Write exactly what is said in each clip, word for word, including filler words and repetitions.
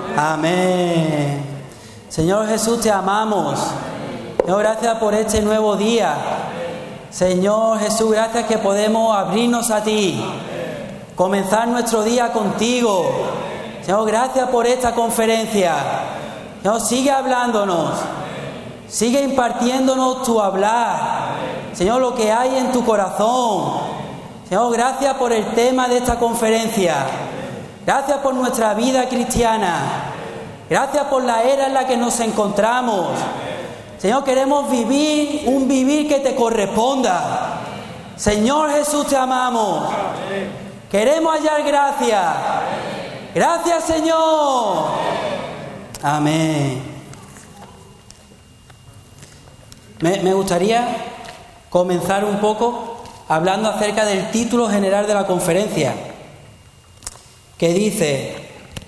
Amén. Señor Jesús, te amamos. Señor, gracias por este nuevo día. Señor Jesús, gracias que podemos abrirnos a ti, comenzar nuestro día contigo. Señor, gracias por esta conferencia. Señor, sigue hablándonos, sigue impartiéndonos tu hablar. Señor, lo que hay en tu corazón. Señor, gracias por el tema de esta conferencia. Gracias por nuestra vida cristiana. Gracias por la era en la que nos encontramos. Señor, queremos vivir un vivir que te corresponda. Señor Jesús, te amamos. Queremos hallar gracia. Gracias, Señor. Amén. Me, me gustaría comenzar un poco hablando acerca del título general de la conferencia, que dice: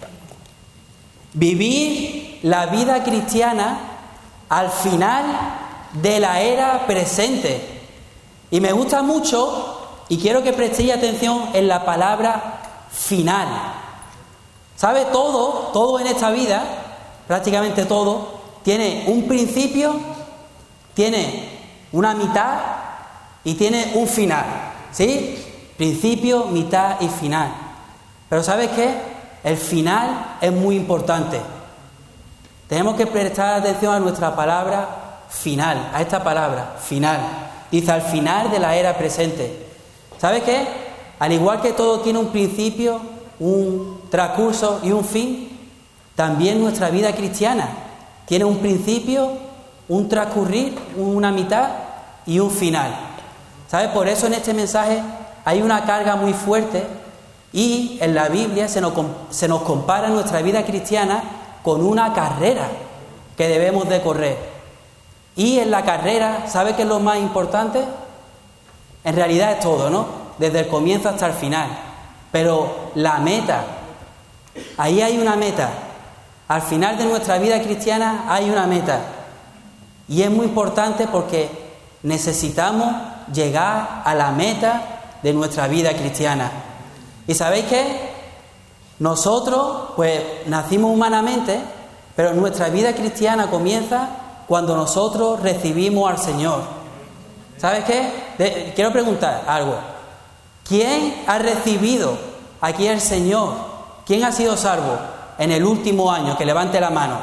vivir la vida cristiana al final de la era presente. Y me gusta mucho, y quiero que prestéis atención en la palabra final. ¿Sabe? Todo, todo en esta vida, prácticamente todo, tiene un principio, tiene una mitad y tiene un final. ¿Sí? Principio, mitad y final. Pero ¿sabes qué? El final es muy importante. Tenemos que prestar atención a nuestra palabra final, a esta palabra, final. Dice, al final de la era presente. ¿Sabes qué? Al igual que todo tiene un principio, un transcurso y un fin, también nuestra vida cristiana tiene un principio, un transcurrir, una mitad y un final. ¿Sabes? Por eso en este mensaje hay una carga muy fuerte, y en la Biblia se nos, se nos compara nuestra vida cristiana con una carrera que debemos de correr. Y en la carrera, ¿sabe qué es lo más importante? En realidad es todo, ¿no? Desde el comienzo hasta el final. Pero la meta, ahí hay una meta. Al final de nuestra vida cristiana hay una meta. Y es muy importante porque necesitamos llegar a la meta de nuestra vida cristiana. ¿Y sabéis qué? Nosotros, pues, nacimos humanamente, pero nuestra vida cristiana comienza cuando nosotros recibimos al Señor. ¿Sabes qué? De, quiero preguntar algo. ¿Quién ha recibido aquí al Señor? ¿Quién ha sido salvo en el último año? Que levante la mano.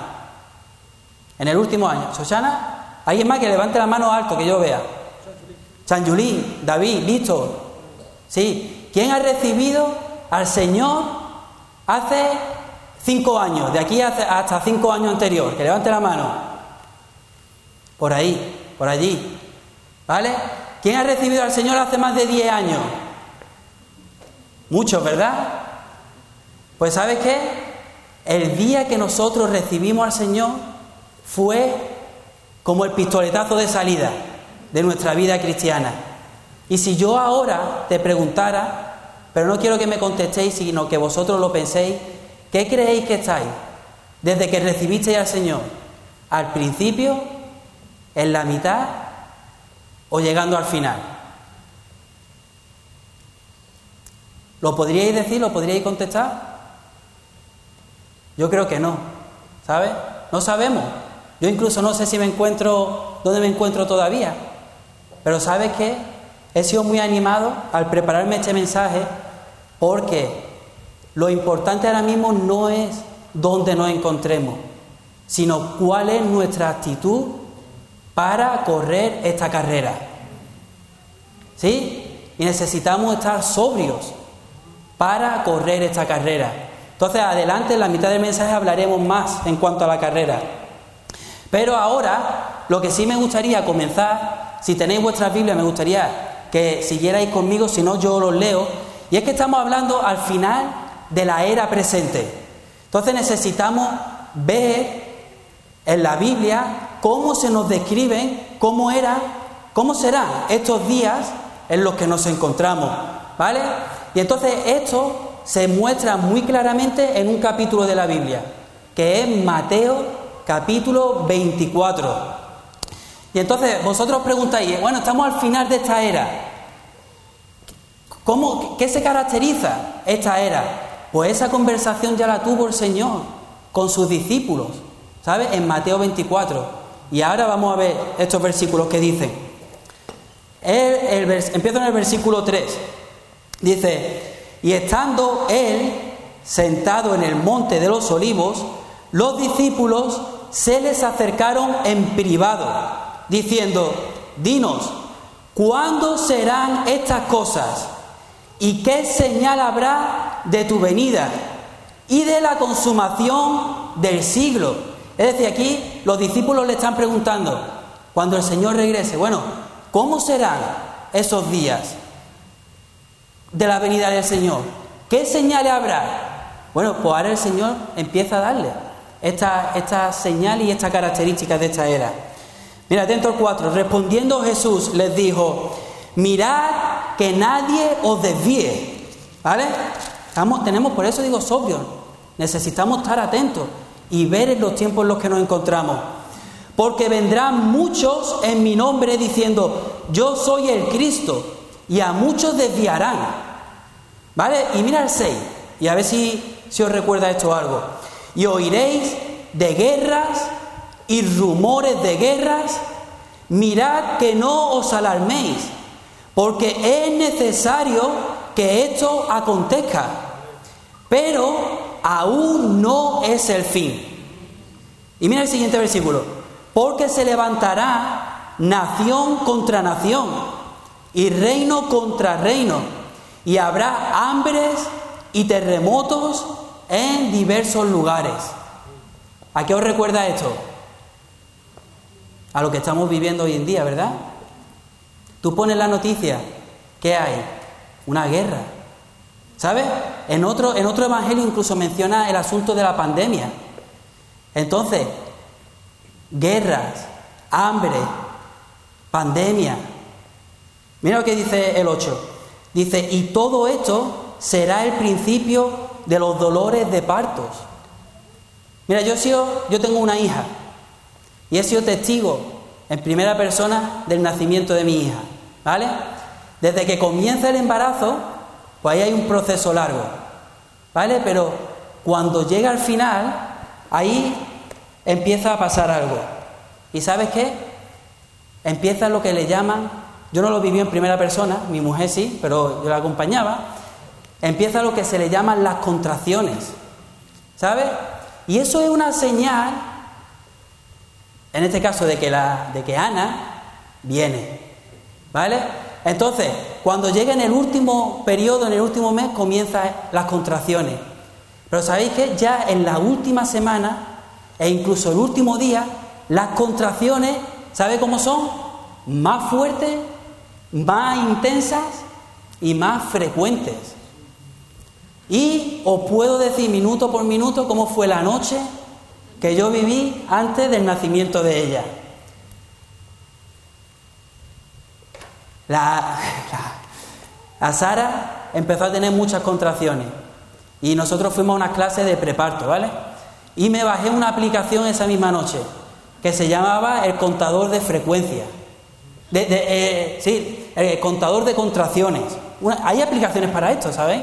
En el último año. ¿Susana? ¿Alguien más que levante la mano alto que yo vea? Sanjulín, David, Víctor. Sí. ¿Quién ha recibido al Señor hace cinco años? De aquí hasta cinco años anterior. Que levante la mano. Por ahí, por allí. ¿Vale? ¿Quién ha recibido al Señor hace más de diez años? Muchos, ¿verdad? Pues ¿sabes qué? El día que nosotros recibimos al Señor fue como el pistoletazo de salida de nuestra vida cristiana. Y si yo ahora te preguntara, pero no quiero que me contestéis, sino que vosotros lo penséis, ¿qué creéis que estáis desde que recibisteis al Señor? ¿Al principio, en la mitad o llegando al final? ¿Lo podríais decir? ¿Lo podríais contestar? Yo creo que no, ¿sabes? No sabemos. Yo incluso no sé si me encuentro, dónde me encuentro todavía. Pero ¿sabes qué? He sido muy animado al prepararme este mensaje, porque lo importante ahora mismo no es dónde nos encontremos, sino cuál es nuestra actitud para correr esta carrera. ¿Sí? Y necesitamos estar sobrios para correr esta carrera. Entonces, adelante, en la mitad del mensaje hablaremos más en cuanto a la carrera. Pero ahora, lo que sí me gustaría comenzar, si tenéis vuestras Biblias, me gustaría que siguierais conmigo, si no yo los leo, y es que estamos hablando al final de la era presente. Entonces necesitamos ver en la Biblia cómo se nos describen, cómo era, cómo serán estos días en los que nos encontramos, ¿vale? Y entonces esto se muestra muy claramente en un capítulo de la Biblia, que es Mateo capítulo veinticuatro. Y entonces vosotros preguntáis, bueno, estamos al final de esta era. ¿Cómo, ¿Qué se caracteriza esta era? Pues esa conversación ya la tuvo el Señor con sus discípulos, ¿sabes? En Mateo veinticuatro. Y ahora vamos a ver estos versículos que dicen. El, el vers, empiezo en el versículo tres. Dice: y estando él sentado en el monte de los olivos, los discípulos se les acercaron en privado, diciendo: dinos, ¿cuándo serán estas cosas? ¿Y qué señal habrá de tu venida y de la consumación del siglo? Es decir, aquí los discípulos le están preguntando, cuando el Señor regrese, bueno, ¿cómo serán esos días de la venida del Señor? ¿Qué señales habrá? Bueno, pues ahora el Señor empieza a darle esta, esta señal y estas características de esta era. Mira, dentro del cuatro, respondiendo Jesús les dijo: mirad que nadie os desvíe, ¿vale? Estamos, tenemos, por eso digo sobrios, necesitamos estar atentos y ver en los tiempos en los que nos encontramos. Porque vendrán muchos en mi nombre diciendo: yo soy el Cristo, y a muchos desviarán, ¿vale? Y mira el seis, y a ver si, si os recuerda esto algo. Y oiréis de guerras y rumores de guerras. Mirad que no os alarméis, porque es necesario que esto acontezca, pero aún no es el fin. Y mira el siguiente versículo: porque se levantará nación contra nación y reino contra reino, y habrá hambres y terremotos en diversos lugares. ¿A qué os recuerda esto? A lo que estamos viviendo hoy en día, ¿verdad? Tú pones la noticia, ¿qué hay? Una guerra, ¿sabes? En otro, en otro evangelio incluso menciona el asunto de la pandemia. Entonces, guerras, hambre, pandemia. Mira lo que dice el ocho. Dice: y todo esto será el principio de los dolores de partos. Mira, yo, he sido, yo tengo una hija y he sido testigo en primera persona del nacimiento de mi hija, ¿vale? Desde que comienza el embarazo, pues ahí hay un proceso largo, ¿vale? Pero cuando llega al final, ahí empieza a pasar algo. ¿Y sabes qué? Empieza lo que le llaman, yo no lo viví en primera persona, mi mujer sí, pero yo la acompañaba. Empieza lo que se le llaman las contracciones, ¿sabes? Y eso es una señal, en este caso, de que, la, de que Ana viene, ¿vale? Entonces, cuando llega en el último periodo, en el último mes, comienzan las contracciones. Pero ¿sabéis qué? Ya en la última semana e incluso el último día, las contracciones, ¿sabe cómo son? Más fuertes, más intensas y más frecuentes. Y os puedo decir minuto por minuto cómo fue la noche que yo viví antes del nacimiento de ella. La, la, la Sara empezó a tener muchas contracciones y nosotros fuimos a unas clases de preparto, ¿vale? Y me bajé una aplicación esa misma noche que se llamaba el contador de frecuencia. De, de, eh, sí, el contador de contracciones. Una, hay aplicaciones para esto, ¿sabéis?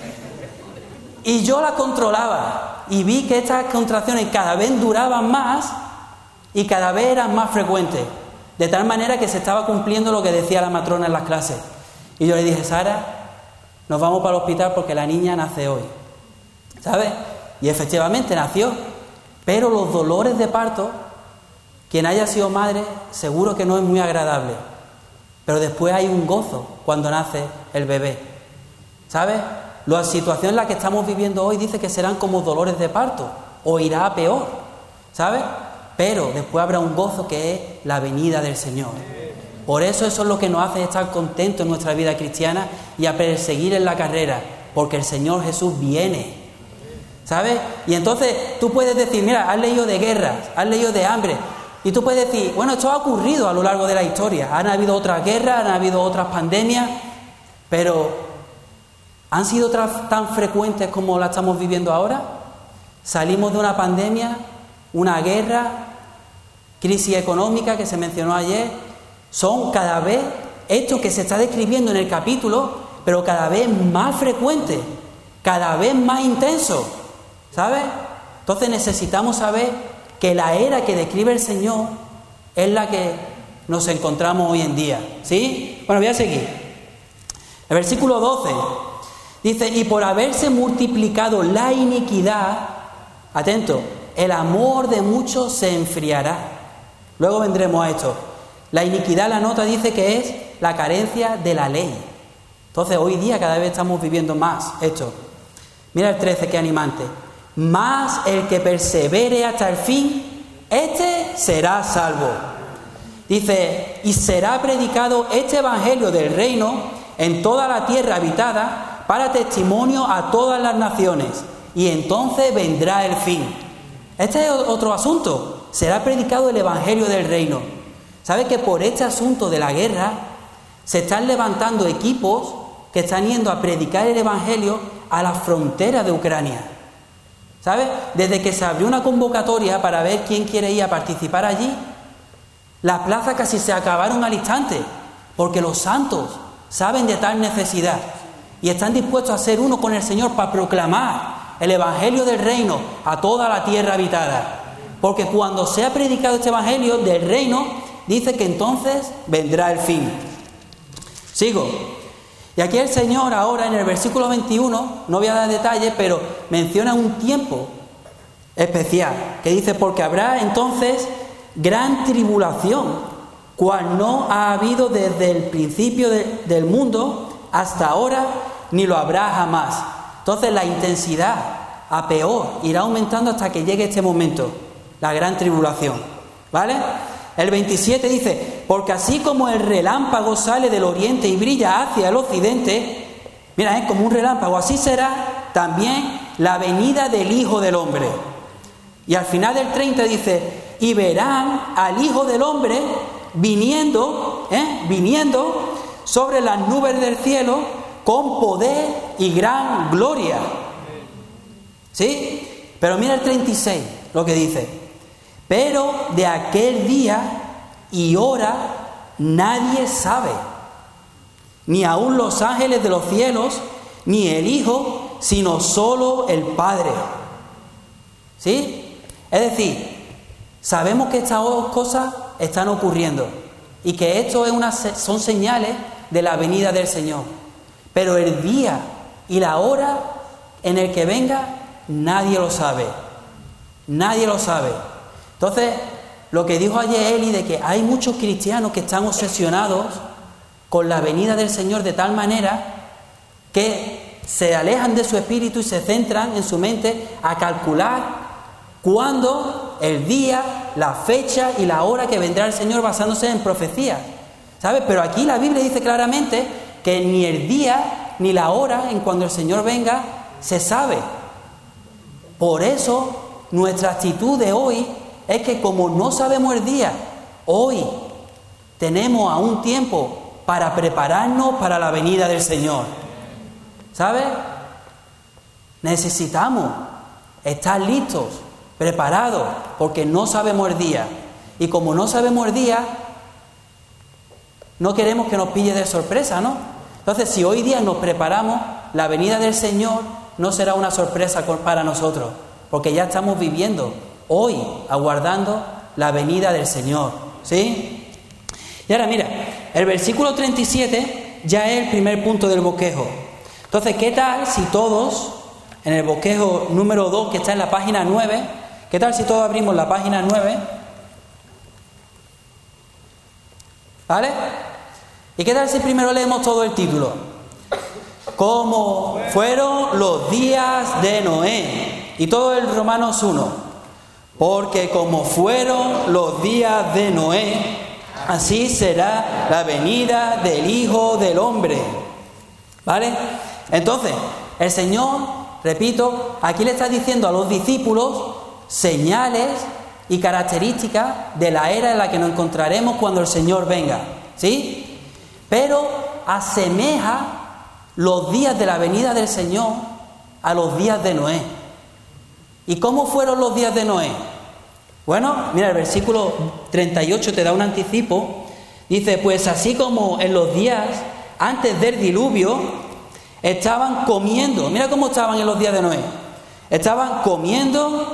Y yo la controlaba y vi que estas contracciones cada vez duraban más y cada vez eran más frecuentes, de tal manera que se estaba cumpliendo lo que decía la matrona en las clases. Y yo le dije: Sara, nos vamos para el hospital porque la niña nace hoy, ¿sabes? Y efectivamente nació, pero los dolores de parto, quien haya sido madre seguro que no es muy agradable, pero después hay un gozo cuando nace el bebé, ¿sabes? La situación en la que estamos viviendo hoy dice que serán como dolores de parto, o irá a peor, ¿sabes? Pero después habrá un gozo que es la venida del Señor. Por eso eso es lo que nos hace estar contentos en nuestra vida cristiana y a perseguir en la carrera, porque el Señor Jesús viene, ¿sabes? Y entonces tú puedes decir: mira, has leído de guerras, has leído de hambre, y tú puedes decir: bueno, esto ha ocurrido a lo largo de la historia, han habido otras guerras, han habido otras pandemias, pero ¿han sido tan frecuentes como la estamos viviendo ahora? Salimos de una pandemia, una guerra, crisis económica que se mencionó ayer. Son cada vez, esto que se está describiendo en el capítulo, pero cada vez más frecuentes, cada vez más intensos, ¿sabes? Entonces necesitamos saber que la era que describe el Señor es la que nos encontramos hoy en día. ¿Sí? Bueno, voy a seguir. El versículo doce dice: y por haberse multiplicado la iniquidad, atento, el amor de muchos se enfriará. Luego vendremos a esto. La iniquidad, la nota dice que es la carencia de la ley. Entonces hoy día cada vez estamos viviendo más esto. Mira el trece, qué animante. Mas el que persevere hasta el fin, este será salvo. Dice: y será predicado este evangelio del reino en toda la tierra habitada para testimonio a todas las naciones, y entonces vendrá el fin. Este es otro asunto. Será predicado el evangelio del reino. ¿Sabes que por este asunto de la guerra se están levantando equipos que están yendo a predicar el evangelio a las fronteras de Ucrania? ¿Sabes? Desde que se abrió una convocatoria para ver quién quiere ir a participar allí, las plazas casi se acabaron al instante, porque los santos saben de tal necesidad y están dispuestos a ser uno con el Señor para proclamar el evangelio del reino a toda la tierra habitada. Porque cuando sea predicado este evangelio del reino, dice que entonces vendrá el fin. Sigo. Y aquí el Señor ahora en el versículo veintiuno, no voy a dar detalles, pero menciona un tiempo especial, que dice: porque habrá entonces gran tribulación, cual no ha habido desde el principio de, del mundo hasta ahora, ni lo habrá jamás. Entonces la intensidad a peor irá aumentando hasta que llegue este momento, la gran tribulación. ¿Vale? El veintisiete dice: porque así como el relámpago sale del oriente y brilla hacia el occidente, mira, es como un relámpago, así será también la venida del Hijo del Hombre. Y al final del treinta dice: y verán al Hijo del Hombre viniendo, ¿eh? viniendo sobre las nubes del cielo con poder y gran gloria. ¿Sí? Pero mira el treinta y seis, lo que dice: pero de aquel día y hora nadie sabe, ni aun los ángeles de los cielos, ni el Hijo, sino solo el Padre. ¿Sí? Es decir, sabemos que estas dos cosas están ocurriendo y que esto es una, son señales de la venida del Señor. Pero el día y la hora en el que venga, nadie lo sabe. Nadie lo sabe. Entonces, lo que dijo ayer Eli de que hay muchos cristianos que están obsesionados con la venida del Señor de tal manera que se alejan de su espíritu y se centran en su mente a calcular cuándo, el día, la fecha y la hora que vendrá el Señor basándose en profecías. ¿Sabes? Pero aquí la Biblia dice claramente que ni el día ni la hora en cuando el Señor venga se sabe. Por eso nuestra actitud de hoy es que como no sabemos el día, hoy tenemos aún tiempo para prepararnos para la venida del Señor. ¿Sabes? Necesitamos estar listos, preparados, porque no sabemos el día. Y como no sabemos el día, no queremos que nos pille de sorpresa, ¿no? Entonces, si hoy día nos preparamos, la venida del Señor no será una sorpresa para nosotros, porque ya estamos viviendo hoy, aguardando la venida del Señor. ¿Sí? Y ahora mira, el versículo treinta y siete ya es el primer punto del bosquejo. Entonces, ¿qué tal si todos, en el bosquejo número dos, que está en la página nueve, qué tal si todos abrimos la página nueve? ¿Vale? ¿Y qué tal si primero leemos todo el título? Como fueron los días de Noé. Y todo el Romanos uno. Porque como fueron los días de Noé, así será la venida del Hijo del Hombre. ¿Vale? Entonces, el Señor, repito, aquí le está diciendo a los discípulos señales y características de la era en la que nos encontraremos cuando el Señor venga. ¿Sí? Pero asemeja los días de la venida del Señor a los días de Noé. ¿Y cómo fueron los días de Noé? Bueno, mira, el versículo treinta y ocho te da un anticipo. Dice: pues así como en los días antes del diluvio estaban comiendo. Mira cómo estaban en los días de Noé. Estaban comiendo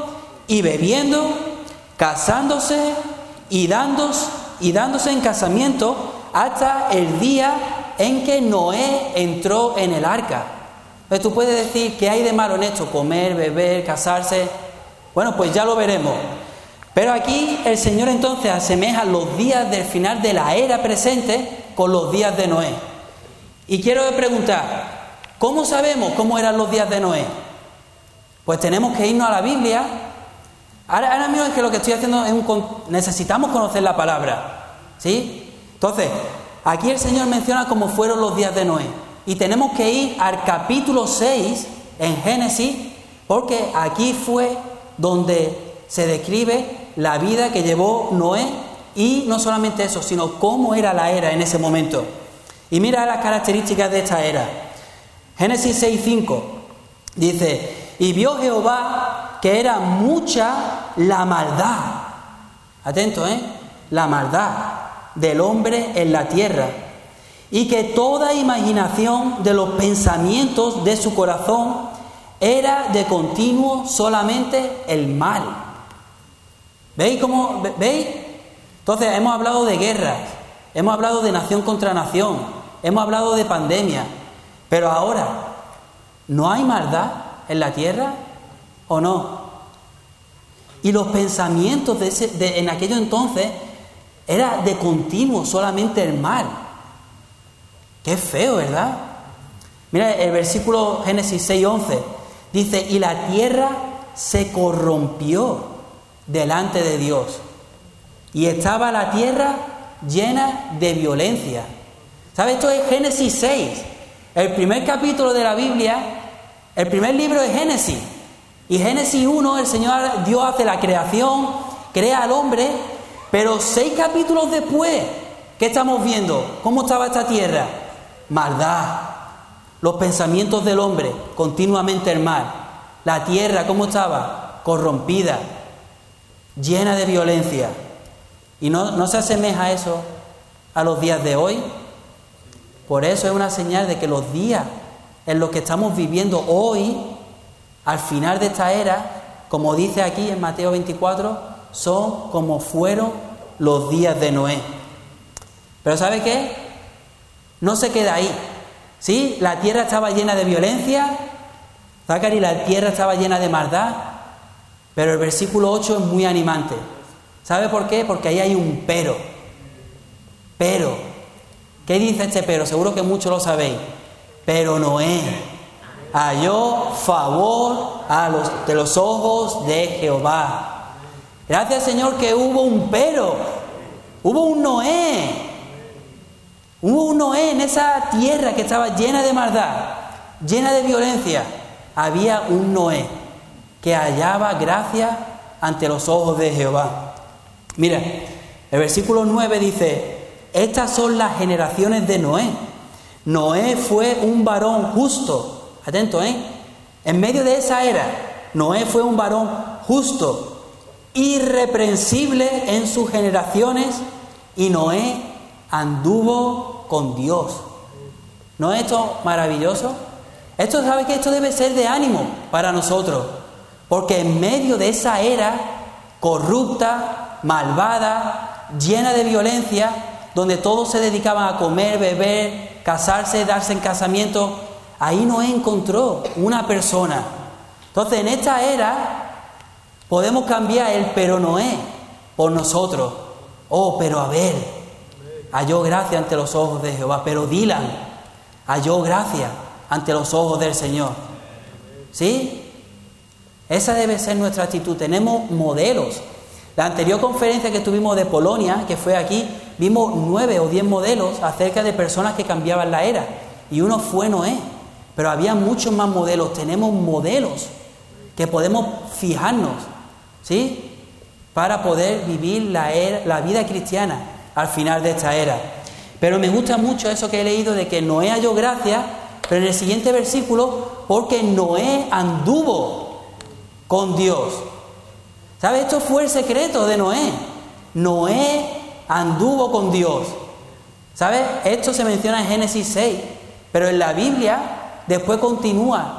y bebiendo, casándose y dándose, y dándose en casamiento hasta el día en que Noé entró en el arca. Entonces tú puedes decir, ¿qué hay de malo en esto? Comer, beber, casarse. Bueno, pues ya lo veremos. Pero aquí el Señor entonces asemeja los días del final de la era presente con los días de Noé. Y quiero preguntar, ¿cómo sabemos cómo eran los días de Noé? Pues tenemos que irnos a la Biblia. Ahora, ahora mismo es que lo que estoy haciendo es un... necesitamos conocer la palabra, ¿sí? Entonces, aquí el Señor menciona cómo fueron los días de Noé. Y tenemos que ir al capítulo seis en Génesis, porque aquí fue donde se describe la vida que llevó Noé, y no solamente eso, sino cómo era la era en ese momento. Y mira las características de esta era. Génesis seis cinco dice: y vio Jehová que era mucha la maldad. Atento, ¿eh? La maldad del hombre en la tierra, y que toda imaginación de los pensamientos de su corazón era de continuo solamente el mal. ¿Veis cómo? ¿Veis? Entonces hemos hablado de guerras, hemos hablado de nación contra nación, hemos hablado de pandemia, pero ahora, ¿no hay maldad en la tierra o no? Y los pensamientos de ese, de, en aquello entonces era de continuo solamente el mal. Qué feo, ¿verdad? Mira el versículo Génesis seis once. Dice: y la tierra se corrompió delante de Dios, y estaba la tierra llena de violencia. ¿Sabes? Esto es Génesis seis. El primer capítulo de la Biblia, el primer libro es Génesis. Y Génesis uno, el Señor Dios hace la creación, crea al hombre, pero seis capítulos después, ¿qué estamos viendo? ¿Cómo estaba esta tierra? Maldad. Los pensamientos del hombre, continuamente el mal. La tierra, ¿cómo estaba? Corrompida, llena de violencia. ¿Y no, no se asemeja eso a los días de hoy? Por eso es una señal de que los días en los que estamos viviendo hoy, al final de esta era, como dice aquí en Mateo veinticuatro, son como fueron los días de Noé. Pero ¿sabe qué? No se queda ahí. Sí, la tierra estaba llena de violencia, Zacarías, la tierra estaba llena de maldad, pero el versículo ocho es muy animante. ¿Sabe por qué? Porque ahí hay un pero. Pero. ¿Qué dice este pero? Seguro que muchos lo sabéis. Pero Noé halló favor a los, de los ojos de Jehová. Gracias, Señor, que hubo un pero. Hubo un Noé. Hubo un Noé en esa tierra que estaba llena de maldad, llena de violencia. Había un Noé que hallaba gracia ante los ojos de Jehová. Mira, el versículo nueve dice: estas son las generaciones de Noé. Noé fue un varón justo. Atento, ¿eh? En medio de esa era, Noé fue un varón justo, irreprensible en sus generaciones, y Noé anduvo con Dios. ¿No es esto maravilloso? Esto, ¿sabe qué? Esto debe ser de ánimo para nosotros, porque en medio de esa era corrupta, malvada, llena de violencia, donde todos se dedicaban a comer, beber, casarse, darse en casamiento, ahí Noé encontró una persona. Entonces, en esta era podemos cambiar el pero Noé por nosotros. Oh, pero Abel halló gracia ante los ojos de Jehová, pero Dylan halló gracia ante los ojos del Señor. ¿Sí? Esa debe ser nuestra actitud. Tenemos modelos. La anterior conferencia que tuvimos de Polonia, que fue aquí, vimos nueve o diez modelos acerca de personas que cambiaban la era. Y uno fue Noé. Pero había muchos más modelos. Tenemos modelos que podemos fijarnos, ¿sí? Para poder vivir la, era, la vida cristiana al final de esta era. Pero me gusta mucho eso que he leído de que Noé halló gracia, pero en el siguiente versículo, porque Noé anduvo con Dios. ¿Sabes? Esto fue el secreto de Noé. Noé anduvo con Dios. ¿Sabes? Esto se menciona en Génesis seis, pero en la Biblia después continúa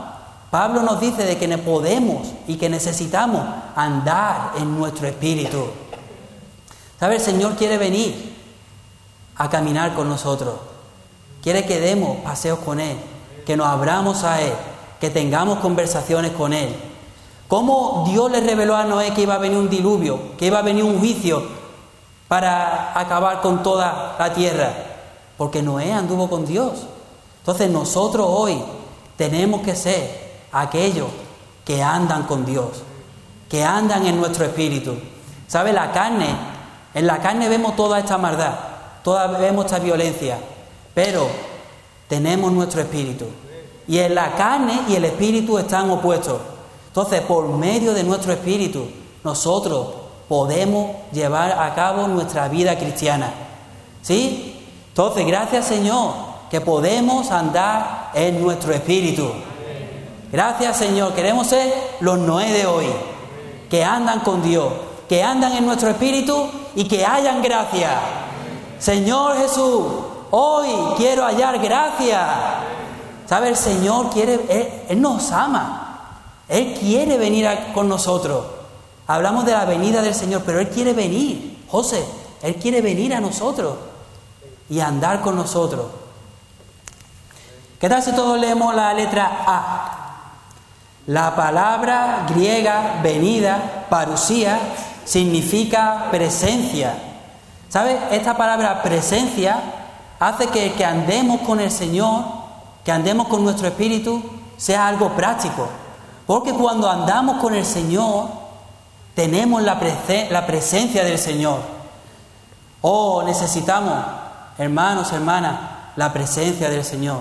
Pablo nos dice de que ne- podemos y que necesitamos andar en nuestro espíritu. ¿Sabes? El Señor quiere venir a caminar con nosotros. Quiere que demos paseos con Él, que nos abramos a Él, que tengamos conversaciones con Él. ¿Cómo Dios le reveló a Noé que iba a venir un diluvio, que iba a venir un juicio para acabar con toda la tierra? Porque Noé anduvo con Dios. Entonces nosotros hoy tenemos que ser aquellos que andan con Dios, que andan en nuestro espíritu. ¿Sabe? La carne, en la carne vemos toda esta maldad, toda vemos esta violencia, pero tenemos nuestro espíritu. Y en la carne y el espíritu están opuestos. Entonces, por medio de nuestro espíritu, nosotros podemos llevar a cabo nuestra vida cristiana. ¿Sí? Entonces, gracias Señor, que podemos andar en nuestro espíritu. Gracias Señor, queremos ser los Noé de hoy, que andan con Dios, que andan en nuestro espíritu y que hayan gracia. Señor Jesús, hoy quiero hallar gracia. ¿Sabe? El Señor quiere, Él, Él nos ama. Él quiere venir a, con nosotros. Hablamos de la venida del Señor, pero Él quiere venir. José, Él quiere venir a nosotros y andar con nosotros. ¿Qué tal si todos leemos la letra A? La palabra griega venida, parusía, significa presencia. ¿Sabes? Esta palabra presencia hace que, que andemos con el Señor, que andemos con nuestro espíritu, sea algo práctico. Porque cuando andamos con el Señor, tenemos la, prese- la presencia del Señor. Oh, necesitamos, hermanos, hermanas, la presencia del Señor.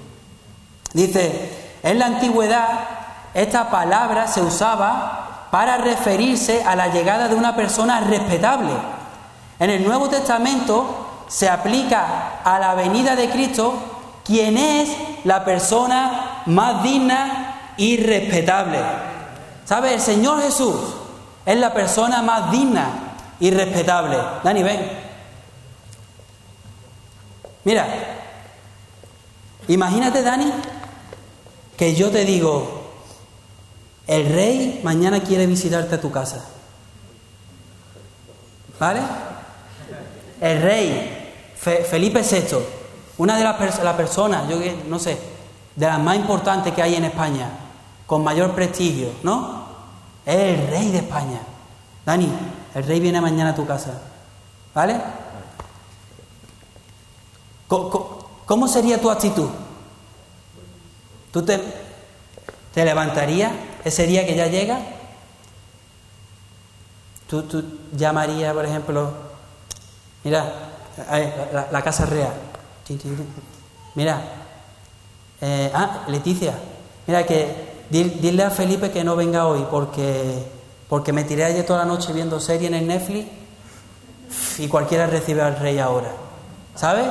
Dice, en la antigüedad, esta palabra se usaba para referirse a la llegada de una persona respetable. En el Nuevo Testamento se aplica a la venida de Cristo, quien es la persona más digna y respetable. ¿Sabe? El Señor Jesús es la persona más digna y respetable. Dani, ven. Mira, imagínate, Dani, que yo te digo, el rey mañana quiere visitarte a tu casa. ¿Vale? El rey Fe- Felipe sexto, una de las pers- la personas, yo que no sé, de las más importantes que hay en España, con mayor prestigio, ¿no? Es el rey de España. Dani, el rey viene mañana a tu casa, ¿vale? ¿Cómo, cómo sería tu actitud? ¿Tú te, te levantarías ese día que ya llega? ¿Tú, tú llamarías, por ejemplo, mira, la, la casa real? Mira, eh, ah, Leticia, mira que dile a Felipe que no venga hoy porque, porque me tiré ayer toda la noche viendo serie en el Netflix y cualquiera recibe al rey ahora. ¿Sabes?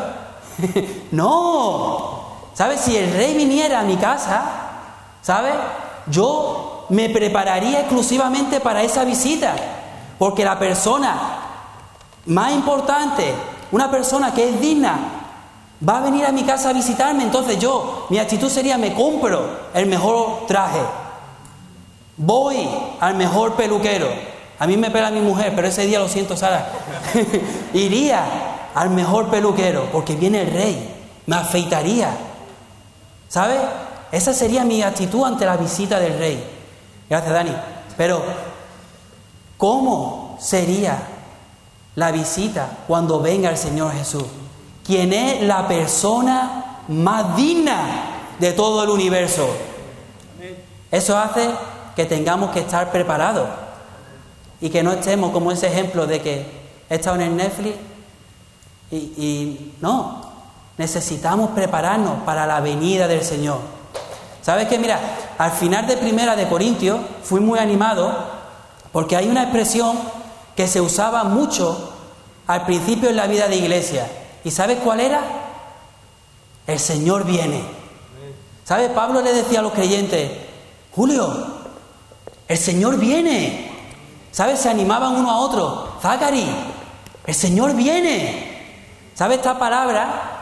¡No! ¿Sabes? Si el rey viniera a mi casa, ¿sabes? Yo me prepararía exclusivamente para esa visita, porque la persona más importante, una persona que es digna, va a venir a mi casa a visitarme. Entonces yo, mi actitud sería, me compro el mejor traje, voy al mejor peluquero. A mí me pela mi mujer, pero ese día lo siento, Sara. Iría al mejor peluquero, porque viene el rey, me afeitaría. ¿Sabes? Esa sería mi actitud ante la visita del rey. Gracias, Dani. Pero, ¿cómo sería la visita cuando venga el Señor Jesús? Quien es la persona más digna de todo el universo. Eso hace que tengamos que estar preparados y que no estemos como ese ejemplo de que he estado en el Netflix y, y no, necesitamos prepararnos para la venida del Señor. ¿Sabes qué? Mira, al final de Primera de Corintios fui muy animado porque hay una expresión que se usaba mucho al principio en la vida de iglesia. ¿Y sabes cuál era? El Señor viene. ¿Sabes? Pablo le decía a los creyentes, Julio, el Señor viene. ¿Sabes? Se animaban uno a otro. Zacari, el Señor viene. ¿Sabes? Esta palabra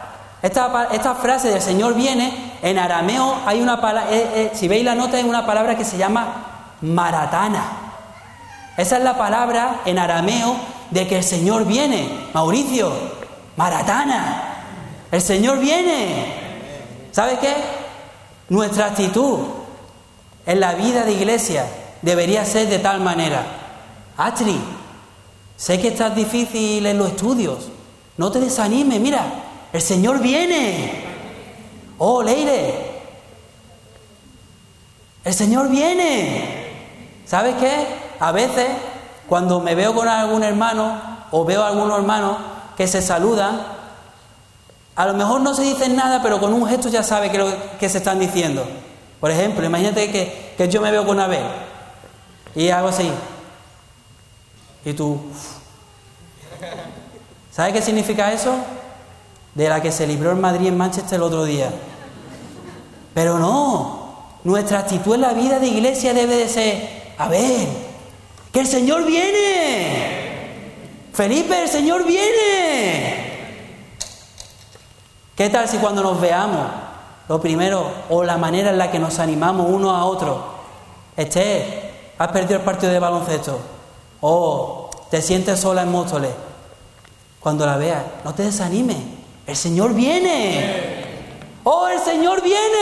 Esta, esta frase del Señor viene, en arameo hay una palabra, eh, eh, si veis la nota, es una palabra que se llama maratana. Esa es la palabra en arameo de que el Señor viene. Mauricio, maratana, el Señor viene. ¿Sabes qué? Nuestra actitud en la vida de iglesia debería ser de tal manera: Atri, sé que estás difícil en los estudios, no te desanimes, mira, el Señor viene. Oh, Leire, el Señor viene. ¿Sabes qué? A veces, cuando me veo con algún hermano o veo a algunos hermanos que se saludan, a lo mejor no se dicen nada, pero con un gesto ya sabe que lo que se están diciendo. Por ejemplo, imagínate que, que yo me veo con Abel y hago así. Y tú... ¿Sabes qué significa eso? De la que se libró el Madrid en Manchester el otro día. Pero no, nuestra actitud en la vida de iglesia debe de ser: a ver, que el Señor viene. Felipe, el Señor viene. ¿Qué tal si cuando nos veamos, lo primero, o la manera en la que nos animamos unos a otros? Esther, has perdido el partido de baloncesto, o te sientes sola en Móstoles, cuando la veas, no te desanimes, el Señor viene. ¡Oh, el Señor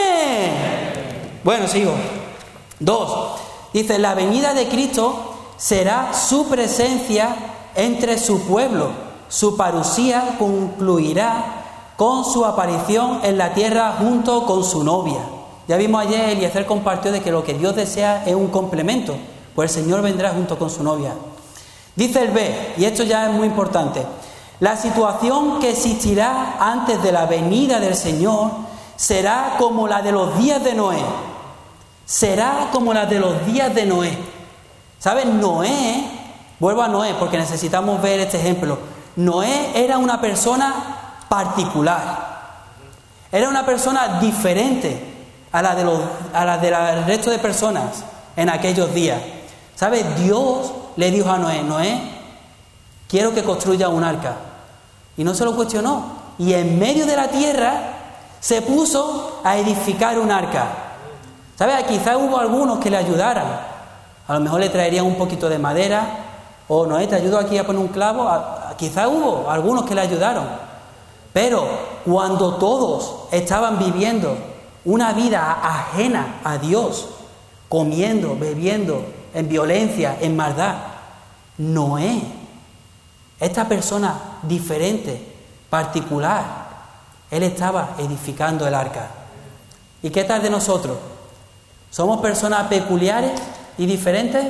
viene! Bueno, sigo. Dos, dice, la venida de Cristo será su presencia entre su pueblo. Su parusía concluirá con su aparición en la tierra junto con su novia. Ya vimos ayer, Eliezer compartió de que lo que Dios desea es un complemento, pues el Señor vendrá junto con su novia. Dice el B, y esto ya es muy importante: la situación que existirá antes de la venida del Señor será como la de los días de Noé. Será como la de los días de Noé. ¿Sabes? Noé, vuelvo a Noé porque necesitamos ver este ejemplo. Noé era una persona particular. Era una persona diferente a la de los, a la del resto de personas en aquellos días. ¿Sabes? Dios le dijo a Noé: Noé, quiero que construya un arca. Y no se lo cuestionó. Y en medio de la tierra se puso a edificar un arca. ¿Sabes? Quizás hubo algunos que le ayudaran. A lo mejor le traerían un poquito de madera. O Noé, te ayudo aquí a poner un clavo. Quizás hubo algunos que le ayudaron. Pero cuando todos estaban viviendo una vida ajena a Dios, comiendo, bebiendo, en violencia, en maldad, Noé, esta persona diferente, particular, él estaba edificando el arca. ¿Y qué tal de nosotros? ¿Somos personas peculiares y diferentes?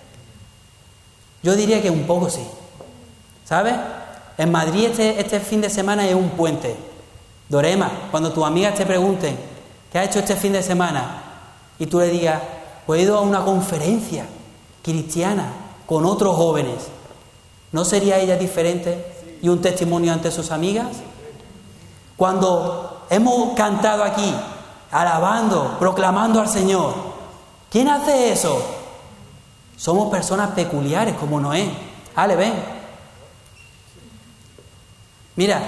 Yo diría que un poco sí. ¿Sabes? En Madrid este, este fin de semana es un puente. Dorema, cuando tus amigas te pregunten ¿qué has hecho este fin de semana? Y tú le digas: pues he ido a una conferencia cristiana con otros jóvenes. ¿No sería ella diferente y un testimonio ante sus amigas? Cuando hemos cantado aquí, alabando, proclamando al Señor, ¿quién hace eso? Somos personas peculiares como Noé. Ale, ven. Mira.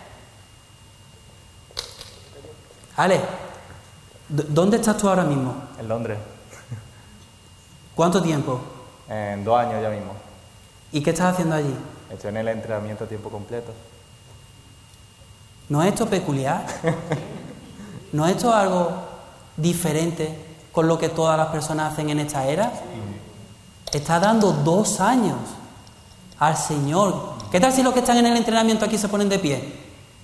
Ale, ¿dónde estás tú ahora mismo? En Londres. ¿Cuánto tiempo? En dos años ya mismo. ¿Y qué estás haciendo allí? Estoy en el entrenamiento a tiempo completo. ¿No es esto peculiar? ¿No es esto algo diferente con lo que todas las personas hacen en esta era? Está dando dos años al Señor. ¿Qué tal si los que están en el entrenamiento aquí se ponen de pie?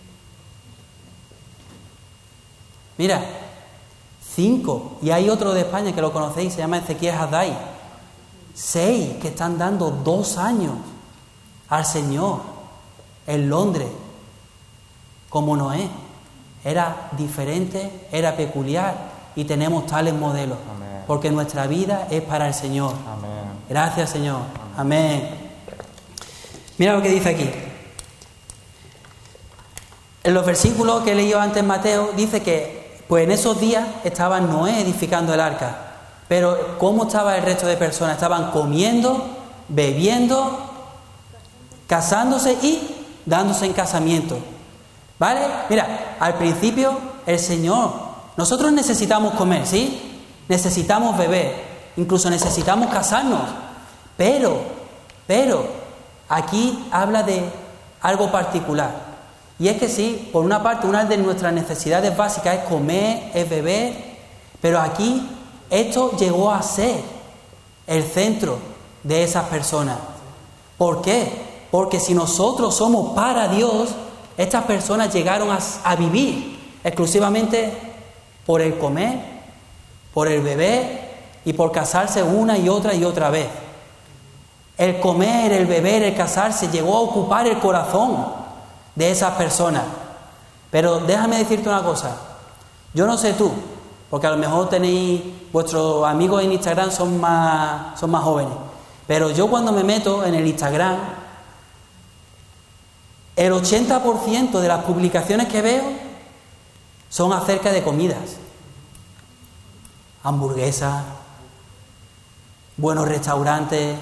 Mira, cinco, y hay otro de España que lo conocéis, se llama Ezequiel Haddai. Seis que están dando dos años al Señor en Londres, como Noé. Era diferente, era peculiar, y tenemos tales modelos. Amén. Porque nuestra vida es para el Señor. Amén. Gracias, Señor. Amén. Amén. Mira lo que dice aquí. En los versículos que he leído antes en Mateo, dice que pues en esos días estaba Noé edificando el arca. Pero ¿cómo estaba el resto de personas? Estaban comiendo, bebiendo, casándose y dándose en casamiento. ¿Vale? Mira, al principio el Señor, nosotros necesitamos comer, ¿sí? Necesitamos beber, incluso necesitamos casarnos, pero, pero, aquí habla de algo particular. Y es que sí, por una parte, una de nuestras necesidades básicas es comer, es beber, pero aquí esto llegó a ser el centro de esas personas. ¿Por qué? Porque si nosotros somos para Dios, estas personas llegaron a, a vivir exclusivamente por el comer, por el beber y por casarse una y otra y otra vez. El comer, el beber, el casarse llegó a ocupar el corazón de esas personas. Pero déjame decirte una cosa, yo no sé tú, porque a lo mejor tenéis, vuestros amigos en Instagram son más, son más jóvenes, pero yo cuando me meto en el Instagram, el ochenta por ciento de las publicaciones que veo son acerca de comidas, hamburguesas, buenos restaurantes,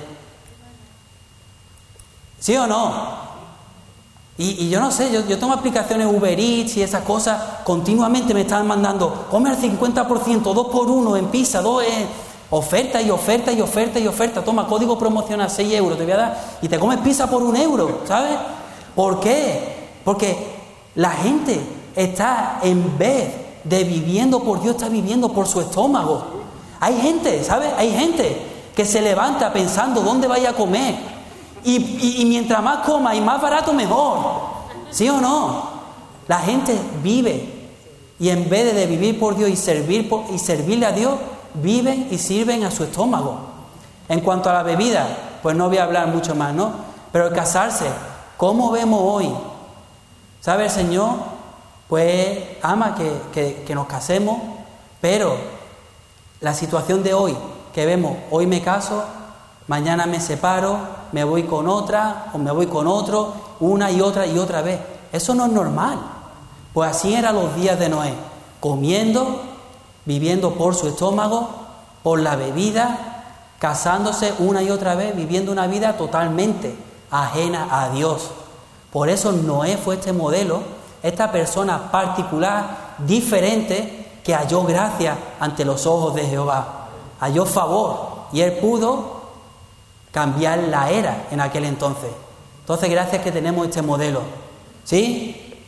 ¿sí o no? Y, y yo no sé, yo, yo tomo aplicaciones Uber Eats y esas cosas, continuamente me están mandando, come al cincuenta por ciento, dos por uno en pizza, dos en oferta y oferta y oferta y oferta, toma código promocional seis euros, te voy a dar, y te comes pizza por un euro, ¿sabes? ¿Por qué? Porque la gente está, en vez de viviendo por Dios, está viviendo por su estómago. Hay gente, ¿sabes? Hay gente que se levanta pensando dónde vaya a comer. Y, y, y mientras más coma y más barato, mejor. ¿Sí o no? La gente vive. Y en vez de vivir por Dios y, servir por, y servirle a Dios, viven y sirven a su estómago. En cuanto a la bebida, pues no voy a hablar mucho más, ¿no? Pero el casarse, ¿cómo vemos hoy? ¿Sabe el Señor? Pues ama que, que, que nos casemos, pero la situación de hoy, que vemos, hoy me caso, mañana me separo, me voy con otra, o me voy con otro, una y otra y otra vez. Eso no es normal. Pues así eran los días de Noé, comiendo, viviendo por su estómago, por la bebida, casándose una y otra vez, viviendo una vida totalmente ajena a Dios. Por eso Noé fue este modelo, esta persona particular, diferente, que halló gracia ante los ojos de Jehová, halló favor, y él pudo cambiar la era en aquel entonces. Entonces, gracias que tenemos este modelo, ¿sí?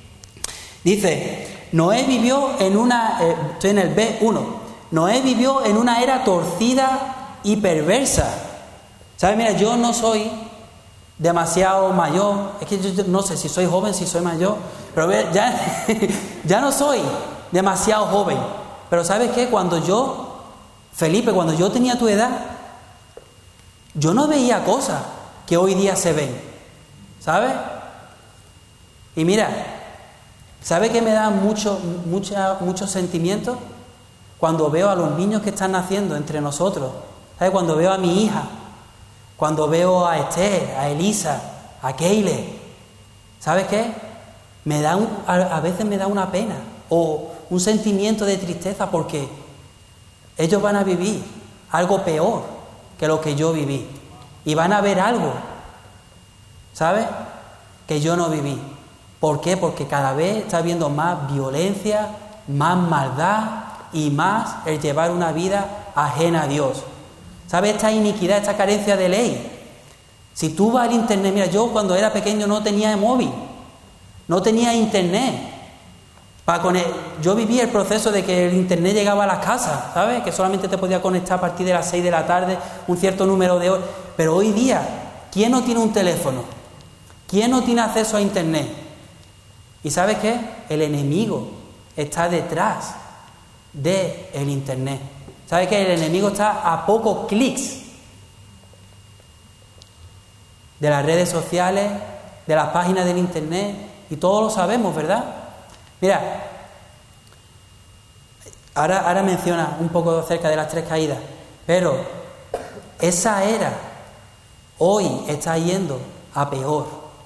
Dice, Noé vivió en una, eh, estoy en el B uno, Noé vivió en una era torcida y perversa. ¿Sabes? Mira, yo no soy demasiado mayor, es que yo no sé si soy joven, si soy mayor, pero ya, ya no soy demasiado joven. Pero ¿sabes qué? Cuando yo, Felipe, cuando yo tenía tu edad, yo no veía cosas que hoy día se ven, ¿sabes? Y mira, ¿sabes qué me da mucho, mucha, muchos sentimientos? Cuando veo a los niños que están naciendo entre nosotros, ¿sabes? Cuando veo a mi hija, cuando veo a Esther, a Elisa, a Keile, ¿sabes qué? Me da un, a, a veces me da una pena o un sentimiento de tristeza porque ellos van a vivir algo peor que lo que yo viví y van a ver algo, ¿sabes? Que yo no viví. ¿Por qué? Porque cada vez está habiendo más violencia, más maldad y más el llevar una vida ajena a Dios. ¿Sabes? Esta iniquidad, esta carencia de ley. Si tú vas al internet, mira, yo cuando era pequeño no tenía móvil, no tenía internet. Para con el, yo viví el proceso de que el internet llegaba a las casas, ¿sabes? Que solamente te podía conectar a partir de las seis de la tarde, un cierto número de horas. Pero hoy día, ¿quién no tiene un teléfono? ¿Quién no tiene acceso a internet? ¿Y sabes qué? El enemigo está detrás del internet. ¿Sabes qué? El enemigo está a pocos clics de las redes sociales, de las páginas del internet, y todos lo sabemos, ¿verdad? Mira, ahora, ahora menciona un poco acerca de las tres caídas, pero esa era, hoy está yendo a peor.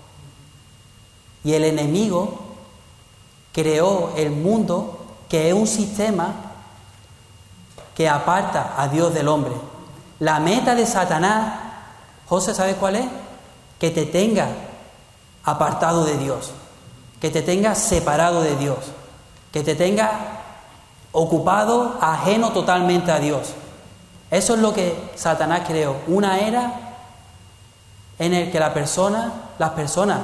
Y el enemigo creó el mundo, que es un sistema que aparta a Dios del hombre. La meta de Satanás, José, ¿sabes cuál es? Que te tenga apartado de Dios, que te tenga separado de Dios, que te tenga ocupado, ajeno totalmente a Dios. Eso es lo que Satanás creó, una era en la que la persona, las personas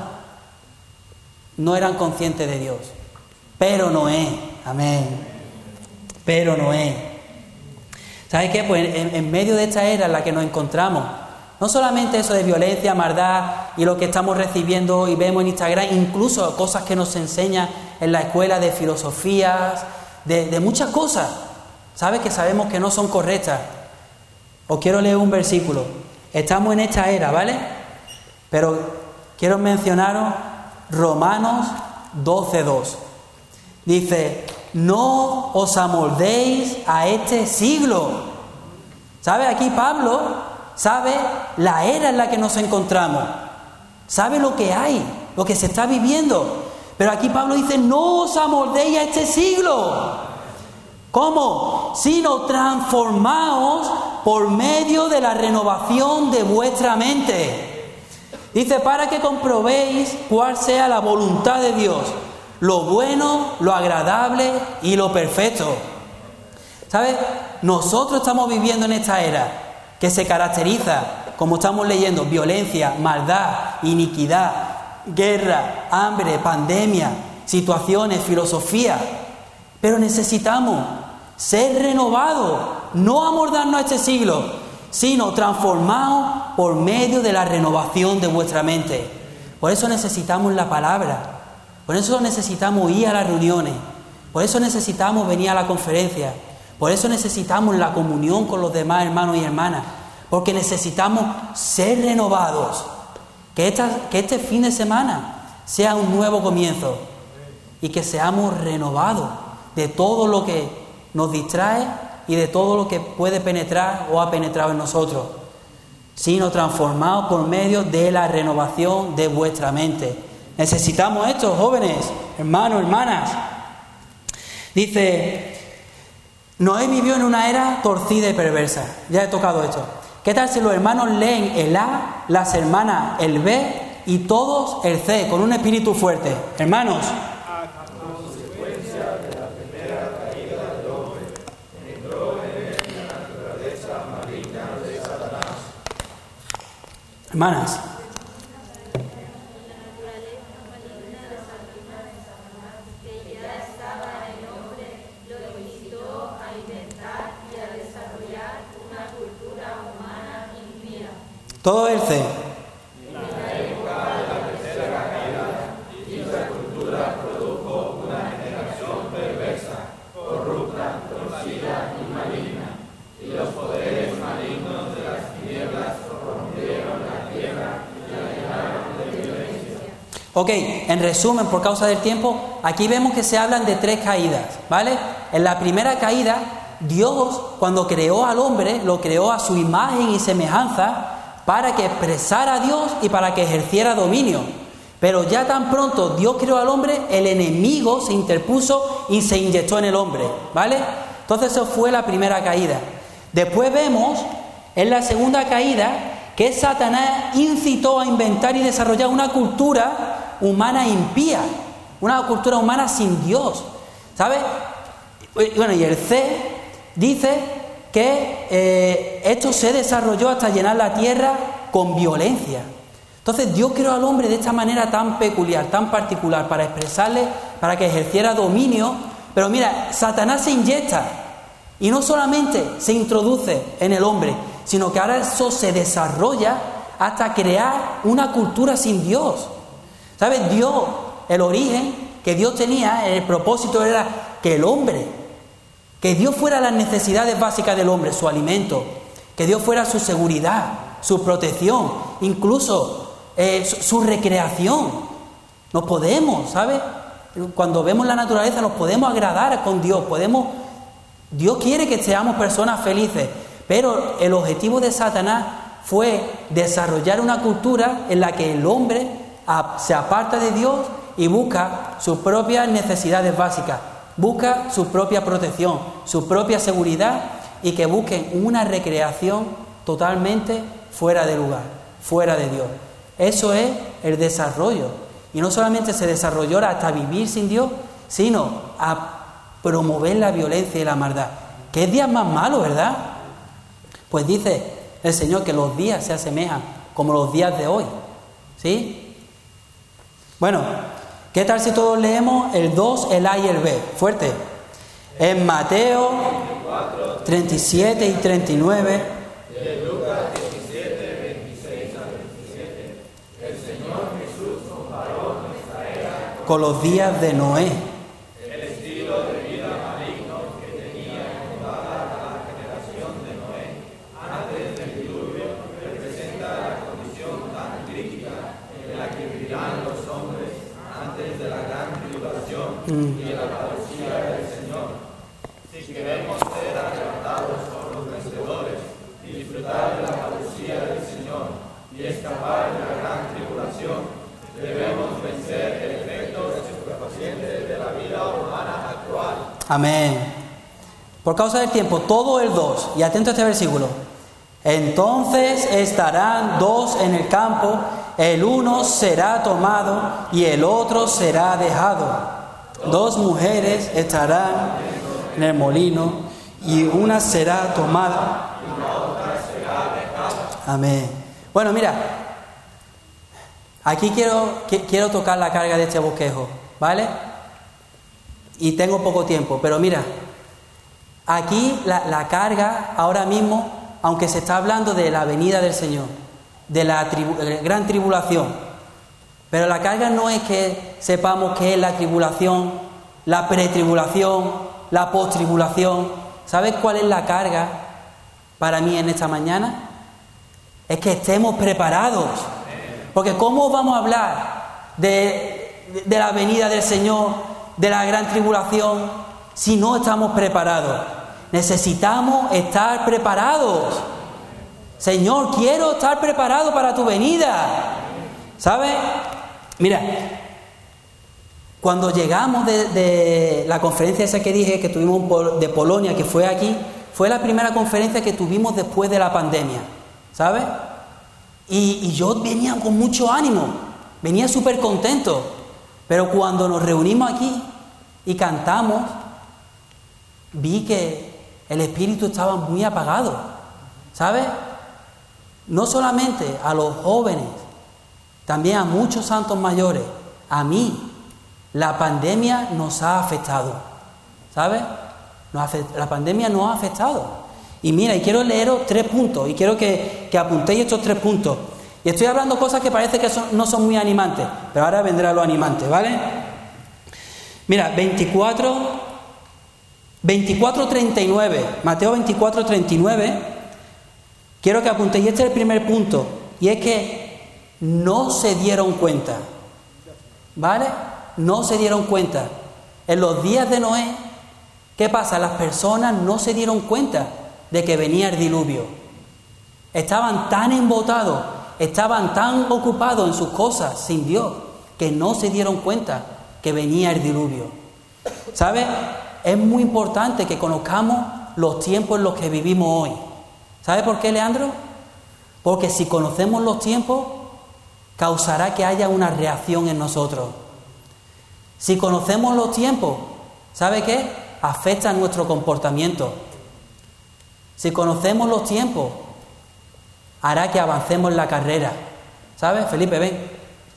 no eran conscientes de Dios. Pero Noé, amén, pero Noé. ¿Sabes qué? Pues en, en medio de esta era en la que nos encontramos, no solamente eso de violencia, maldad y lo que estamos recibiendo y vemos en Instagram, incluso cosas que nos enseñan en la escuela de filosofías, de, de muchas cosas, ¿sabes? Que sabemos que no son correctas. Os quiero leer un versículo. Estamos en esta era, ¿vale? Pero quiero mencionaros Romanos doce dos. Dice, no os amoldéis a este siglo. ¿Sabe? Aquí Pablo sabe la era en la que nos encontramos. Sabe lo que hay, lo que se está viviendo. Pero aquí Pablo dice, no os amoldéis a este siglo. ¿Cómo? Sino transformaos por medio de la renovación de vuestra mente. Dice, para que comprobéis cuál sea la voluntad de Dios, lo bueno, lo agradable y lo perfecto. ¿Sabes? Nosotros estamos viviendo en esta era que se caracteriza, como estamos leyendo, violencia, maldad, iniquidad, guerra, hambre, pandemia, situaciones, filosofía. Pero necesitamos ser renovados, no amoldarnos a este siglo, sino transformados por medio de la renovación de vuestra mente. Por eso necesitamos la palabra, por eso necesitamos ir a las reuniones, por eso necesitamos venir a la conferencia, por eso necesitamos la comunión con los demás hermanos y hermanas, porque necesitamos ser renovados, que, esta, que este fin de semana sea un nuevo comienzo y que seamos renovados de todo lo que nos distrae y de todo lo que puede penetrar o ha penetrado en nosotros, sino transformados por medio de la renovación de vuestra mente. Necesitamos esto, jóvenes, hermanos, hermanas. Dice, Noé vivió en una era torcida y perversa. Ya he tocado esto. ¿Qué tal si los hermanos leen el A, las hermanas el B y todos el C, con un espíritu fuerte? Hermanos. Hermanas. Todo el C. Ok, en resumen, por causa del tiempo, aquí vemos que se hablan de tres caídas, ¿vale? En la primera caída, Dios, cuando creó al hombre, lo creó a su imagen y semejanza para que expresara a Dios y para que ejerciera dominio. Pero ya tan pronto Dios creó al hombre, el enemigo se interpuso y se inyectó en el hombre, ¿vale? Entonces eso fue la primera caída. Después vemos, en la segunda caída, que Satanás incitó a inventar y desarrollar una cultura humana impía, una cultura humana sin Dios, ¿sabes? Bueno, y el C dice que eh, esto se desarrolló hasta llenar la tierra con violencia. Entonces Dios creó al hombre de esta manera tan peculiar, tan particular, para expresarle, para que ejerciera dominio. Pero mira, Satanás se inyecta y no solamente se introduce en el hombre, sino que ahora eso se desarrolla hasta crear una cultura sin Dios. ¿Sabes? Dios, el origen que Dios tenía, el propósito era que el hombre, que Dios fuera las necesidades básicas del hombre, su alimento, que Dios fuera su seguridad, su protección, incluso eh, su, su recreación. Nos podemos, ¿sabes? Cuando vemos la naturaleza nos podemos agradar con Dios, podemos... Dios quiere que seamos personas felices, pero el objetivo de Satanás fue desarrollar una cultura en la que el hombre se aparta de Dios y busca sus propias necesidades básicas, busca su propia protección, su propia seguridad, y que busquen una recreación totalmente fuera de lugar, fuera de Dios. Eso es el desarrollo. y no solamente se desarrolló hasta vivir sin Dios, sino a promover la violencia y la maldad. ¿Qué días más malos, verdad? Pues dice el Señor que los días se asemejan como los días de hoy, ¿sí? Bueno, ¿qué tal si todos leemos el dos, el A y el B? Fuerte. En Mateo treinta y siete y treinta y nueve. Con los días de Noé. El estilo de vida maligno que tenía toda la generación de Noé antes del diluvio representa la condición tan crítica en la que vivirán los hombres antes de la gran tribulación mm. y la parucía del Señor. Si queremos ser arrebatados por los vencedores y disfrutar de la parucía del Señor y escapar de la gran tribulación, debemos vencer el efecto estupefaciente de la vida humana actual. Amén. Por causa del tiempo, todo el dos, y atento a este versículo. Entonces estarán dos en el campo, el uno será tomado y el otro será dejado. Dos mujeres estarán en el molino y una será tomada y la otra será dejada. Amén. Bueno, mira, aquí quiero, quiero tocar la carga de este bosquejo, ¿vale? Y tengo poco tiempo, pero mira, aquí la, la carga ahora mismo, aunque se está hablando de la venida del Señor, de la, tribu, de la gran tribulación, pero la carga no es que sepamos qué es la tribulación, la pretribulación, la postribulación. ¿Sabes cuál es la carga para mí en esta mañana? Es que estemos preparados. Porque ¿cómo vamos a hablar de, de, de la venida del Señor, de la gran tribulación, si no estamos preparados? Necesitamos estar preparados. Señor, quiero estar preparado para tu venida. ¿Sabes? Mira, cuando llegamos de, de la conferencia esa que dije, que tuvimos de Polonia, que fue aquí, fue la primera conferencia que tuvimos después de la pandemia. ¿Sabes? Y, y yo venía con mucho ánimo, venía súper contento, pero cuando nos reunimos aquí y cantamos, vi que el espíritu estaba muy apagado, ¿sabes? No solamente a los jóvenes, también a muchos santos mayores, a mí, la pandemia nos ha afectado, ¿sabes? Nos afect- la pandemia nos ha afectado. Y mira, y quiero leeros tres puntos, y quiero que, que apuntéis estos tres puntos. Y estoy hablando cosas que parece que son, no son muy animantes, pero ahora vendrá lo animante, ¿vale? Mira, veinticuatro, veinticuatro treinta y nueve, Mateo veinticuatro treinta y nueve, quiero que apuntéis, este es el primer punto, y es que no se dieron cuenta, ¿vale? No se dieron cuenta. En los días de Noé, ¿qué pasa? Las personas no se dieron cuenta de que venía el diluvio. Estaban tan embotados, estaban tan ocupados en sus cosas sin Dios, que no se dieron cuenta que venía el diluvio. ¿Sabes? Es muy importante que conozcamos los tiempos en los que vivimos hoy. ¿Sabes por qué, Leandro? Porque si conocemos los tiempos, causará que haya una reacción en nosotros. Si conocemos los tiempos, ¿sabe qué? Afecta nuestro comportamiento. Si conocemos los tiempos, hará que avancemos en la carrera. ¿Sabes? Felipe, ven.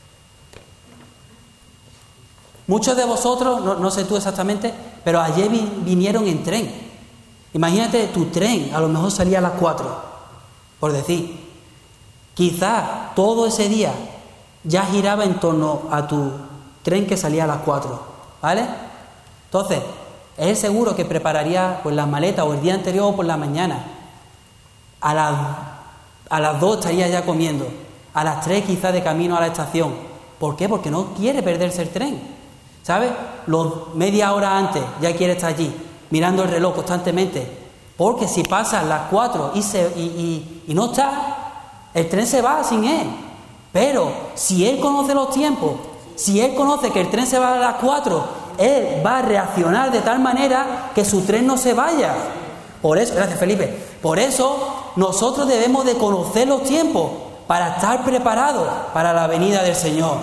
Muchos de vosotros, no, no sé tú exactamente, pero ayer vi, vinieron en tren. Imagínate, tu tren a lo mejor salía a las cuatro, por decir. Quizás todo ese día ya giraba en torno a tu tren que salía a las cuatro, ¿vale? Entonces, es seguro que prepararía pues las maletas o el día anterior o por la mañana. A las, a las dos estaría ya comiendo. A las tres quizás de camino a la estación. ¿Por qué? Porque no quiere perderse el tren. ¿Sabes? Los media hora antes ya quiere estar allí, mirando el reloj constantemente. Porque si pasan las cuatro y, se, y, y, y no está, el tren se va sin él. Pero si él conoce los tiempos, si él conoce que el tren se va a las cuatro, él va a reaccionar de tal manera que su tren no se vaya. Por eso, gracias Felipe, por eso nosotros debemos de conocer los tiempos para estar preparados para la venida del Señor.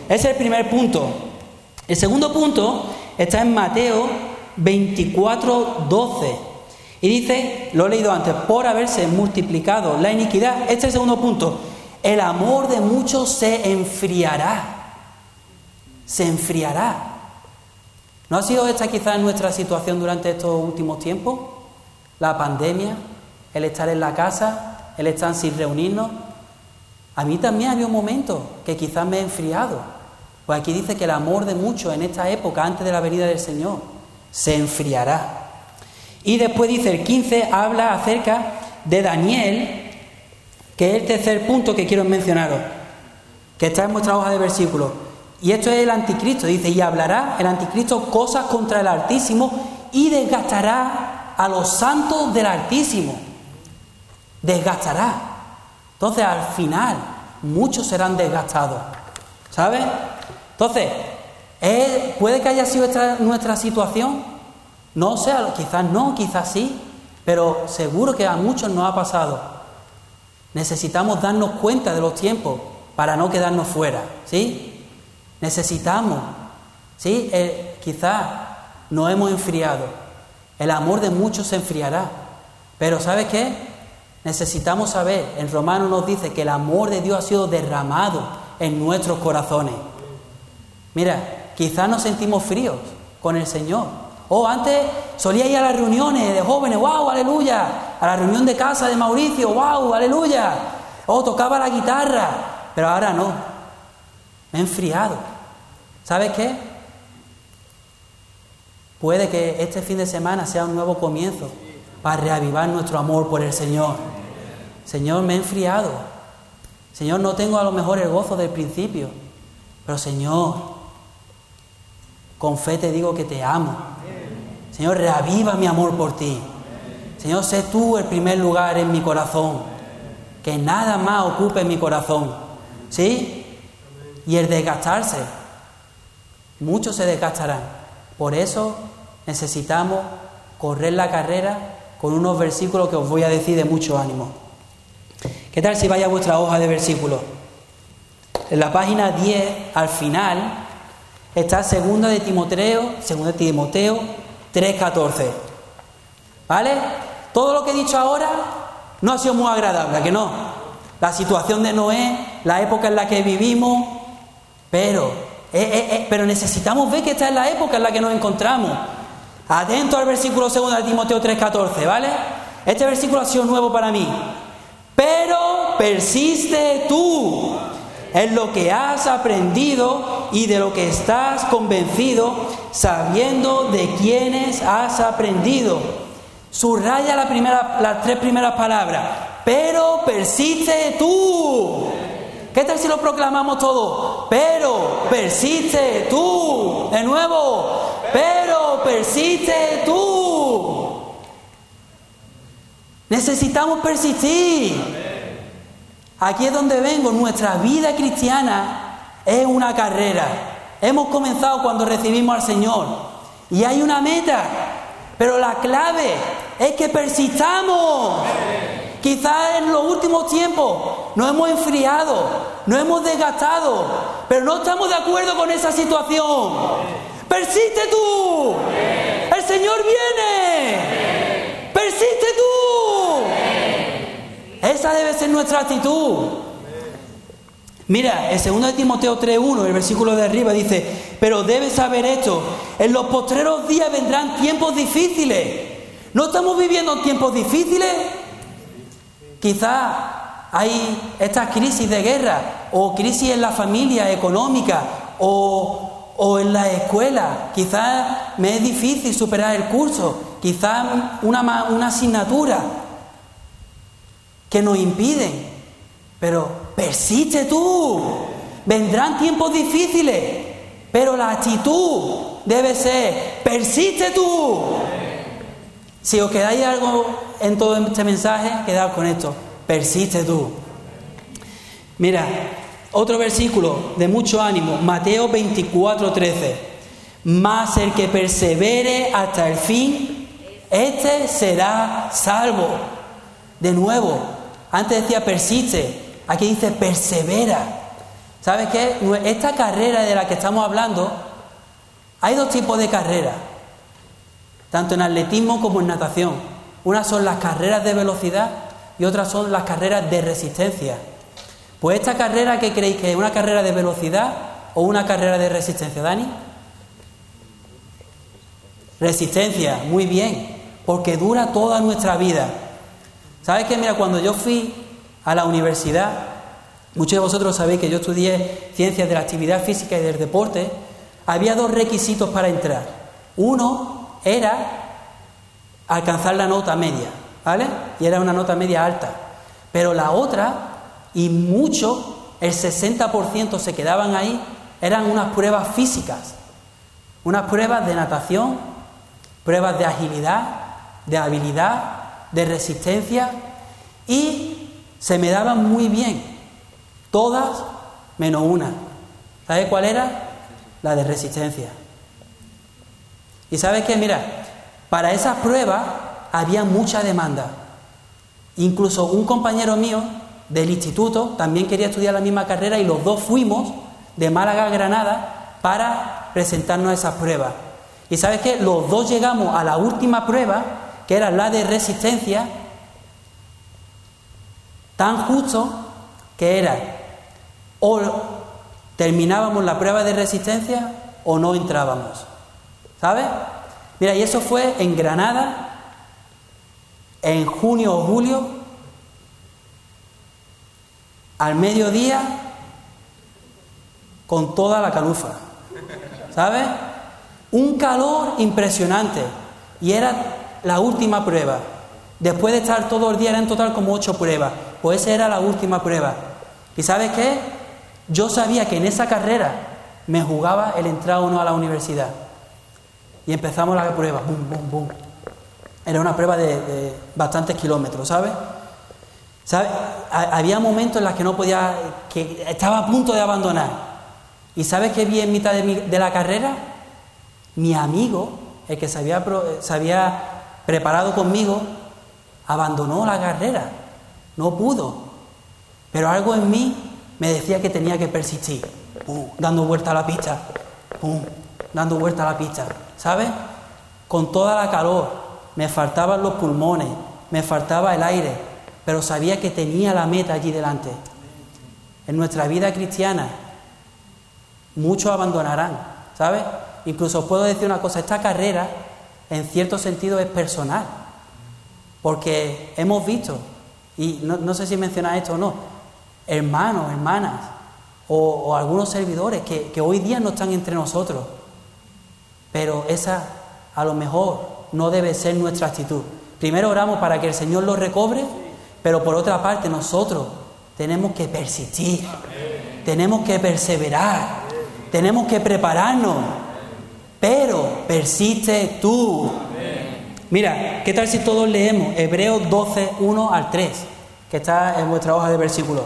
Ese es el primer punto. El segundo punto está en Mateo veinticuatro, doce. Y dice, lo he leído antes, por haberse multiplicado la iniquidad. Este es el segundo punto. El amor de muchos se enfriará. Se enfriará. ¿No ha sido esta quizás nuestra situación durante estos últimos tiempos? La pandemia, el estar en la casa, el estar sin reunirnos. A mí también había un momento que quizás me he enfriado. Pues aquí dice que el amor de muchos en esta época, antes de la venida del Señor, se enfriará. Y después dice el quince, habla acerca de Daniel, que es el tercer punto que quiero mencionaros, que está en vuestra hoja de versículos. Y esto es el anticristo. Dice, y hablará el anticristo cosas contra el Altísimo y desgastará a los santos del Altísimo. Desgastará. Entonces, al final, muchos serán desgastados. ¿Sabes? Entonces, ¿es, ¿puede que haya sido esta, nuestra situación? No sé, quizás no, quizás sí, pero seguro que a muchos nos ha pasado. Necesitamos darnos cuenta de los tiempos para no quedarnos fuera, ¿sí? Necesitamos, ¿sí? Eh, quizás nos hemos enfriado. El amor de muchos se enfriará. Pero ¿sabes qué? Necesitamos saber, en Romanos nos dice que el amor de Dios ha sido derramado en nuestros corazones. Mira, quizás nos sentimos fríos con el Señor. Oh, antes solía ir a las reuniones de jóvenes, wow, aleluya. A la reunión de casa de Mauricio, wow, aleluya. Oh, tocaba la guitarra. Pero ahora no. Me he enfriado. ¿Sabes qué? Puede que este fin de semana sea un nuevo comienzo para reavivar nuestro amor por el Señor. Señor, me he enfriado. Señor, no tengo a lo mejor el gozo del principio. Pero Señor, con fe te digo que te amo. Señor, reaviva mi amor por ti. Señor, sé tú el primer lugar en mi corazón. Que nada más ocupe mi corazón. ¿Sí? Y el desgastarse. Muchos se desgastarán. Por eso necesitamos correr la carrera con unos versículos que os voy a decir de mucho ánimo. ¿Qué tal si vaya a vuestra hoja de versículos? En la página diez, al final, está segunda de Timoteo, segunda de Timoteo tres catorce. ¿Vale? Todo lo que he dicho ahora no ha sido muy agradable, ¿a que no? La situación de Noé, la época en la que vivimos, pero, eh, eh, eh, pero necesitamos ver que esta es la época en la que nos encontramos. Atento al versículo segundo de Timoteo tres catorce, ¿vale? Este versículo ha sido nuevo para mí. Pero persiste tú en lo que has aprendido y de lo que estás convencido, sabiendo de quiénes has aprendido. Subraya la primera, las tres primeras palabras. Pero persiste tú. ¿Qué tal si lo proclamamos todo? Pero persiste tú. De nuevo. Pero persiste tú. Necesitamos persistir. Aquí es donde vengo. Nuestra vida cristiana es una carrera. Hemos comenzado cuando recibimos al Señor. Y hay una meta. Pero la clave es que persistamos. Quizás en los últimos tiempos nos hemos enfriado, nos hemos desgastado, pero no estamos de acuerdo con esa situación. ¡Persiste tú! ¡El Señor viene! ¡Persiste tú! Esa debe ser nuestra actitud. Mira, el segundo de Timoteo tres uno, el versículo de arriba dice: pero debes saber esto, en los postreros días vendrán tiempos difíciles. ¿No estamos viviendo tiempos difíciles? Quizás hay estas crisis de guerra, o crisis en la familia económica, o, o en la escuela. Quizás me es difícil superar el curso, quizás una, una asignatura que nos impiden. Pero persiste tú. Vendrán tiempos difíciles, pero la actitud debe ser: persiste tú. Si os quedáis algo en todo este mensaje, quedaos con esto: persiste tú. Mira, otro versículo de mucho ánimo, Mateo veinticuatro trece. Mas el que persevere hasta el fin, este será salvo. De nuevo, antes decía persiste, aquí dice persevera. ¿Sabes qué? Esta carrera de la que estamos hablando, hay dos tipos de carreras, tanto en atletismo como en natación. Unas son las carreras de velocidad y otras son las carreras de resistencia. Pues esta carrera, ¿qué creéis que es? ¿Una carrera de velocidad o una carrera de resistencia, Dani? Resistencia, muy bien, porque dura toda nuestra vida. ¿Sabes qué? Mira, cuando yo fui a la universidad, muchos de vosotros sabéis que yo estudié Ciencias de la Actividad Física y del Deporte, había dos requisitos para entrar. Uno era alcanzar la nota media, ¿vale? Y era una nota media alta. Pero la otra, y mucho, el sesenta por ciento se quedaban ahí, eran unas pruebas físicas, unas pruebas de natación, pruebas de agilidad, de habilidad, de resistencia, y se me daban muy bien, todas menos una. ¿Sabes cuál era? La de resistencia. Y ¿sabes qué? Mira, para esas pruebas había mucha demanda. Incluso un compañero mío del instituto también quería estudiar la misma carrera y los dos fuimos de Málaga a Granada para presentarnos a esas pruebas. Y ¿sabes qué? Los dos llegamos a la última prueba, que era la de resistencia, tan justo que era o terminábamos la prueba de resistencia o no entrábamos. ¿Sabes? Mira, y eso fue en Granada, en junio o julio, al mediodía, con toda la calufa. ¿Sabes? Un calor impresionante. Y era la última prueba. Después de estar todo el día, eran en total como ocho pruebas. Pues esa era la última prueba. ¿Y sabes qué? Yo sabía que en esa carrera me jugaba el entrar o no a la universidad. Y empezamos la prueba, bum, bum, bum. Era una prueba de, de bastantes kilómetros, ¿sabes? ¿Sabes? Había momentos en los que no podía, que estaba a punto de abandonar. ¿Y sabes qué vi en mitad de, mi, de la carrera? Mi amigo, el que se había, se había preparado conmigo, abandonó la carrera. No pudo. Pero algo en mí me decía que tenía que persistir. Pum, dando vuelta a la pista. Pum, dando vuelta a la pista. ¿Sabes? Con toda la calor, me faltaban los pulmones, me faltaba el aire, pero sabía que tenía la meta allí delante. En nuestra vida cristiana, muchos abandonarán, ¿sabes? Incluso os puedo decir una cosa, esta carrera, en cierto sentido, es personal, porque hemos visto, y no, no sé si mencionar esto o no, hermanos, hermanas, o, o algunos servidores que, que hoy día no están entre nosotros. Pero esa, a lo mejor, no debe ser nuestra actitud. Primero oramos para que el Señor lo recobre, pero por otra parte nosotros tenemos que persistir, tenemos que perseverar, tenemos que prepararnos, pero persiste tú. Mira, ¿qué tal si todos leemos Hebreos doce, uno al tres, que está en vuestra hoja de versículos?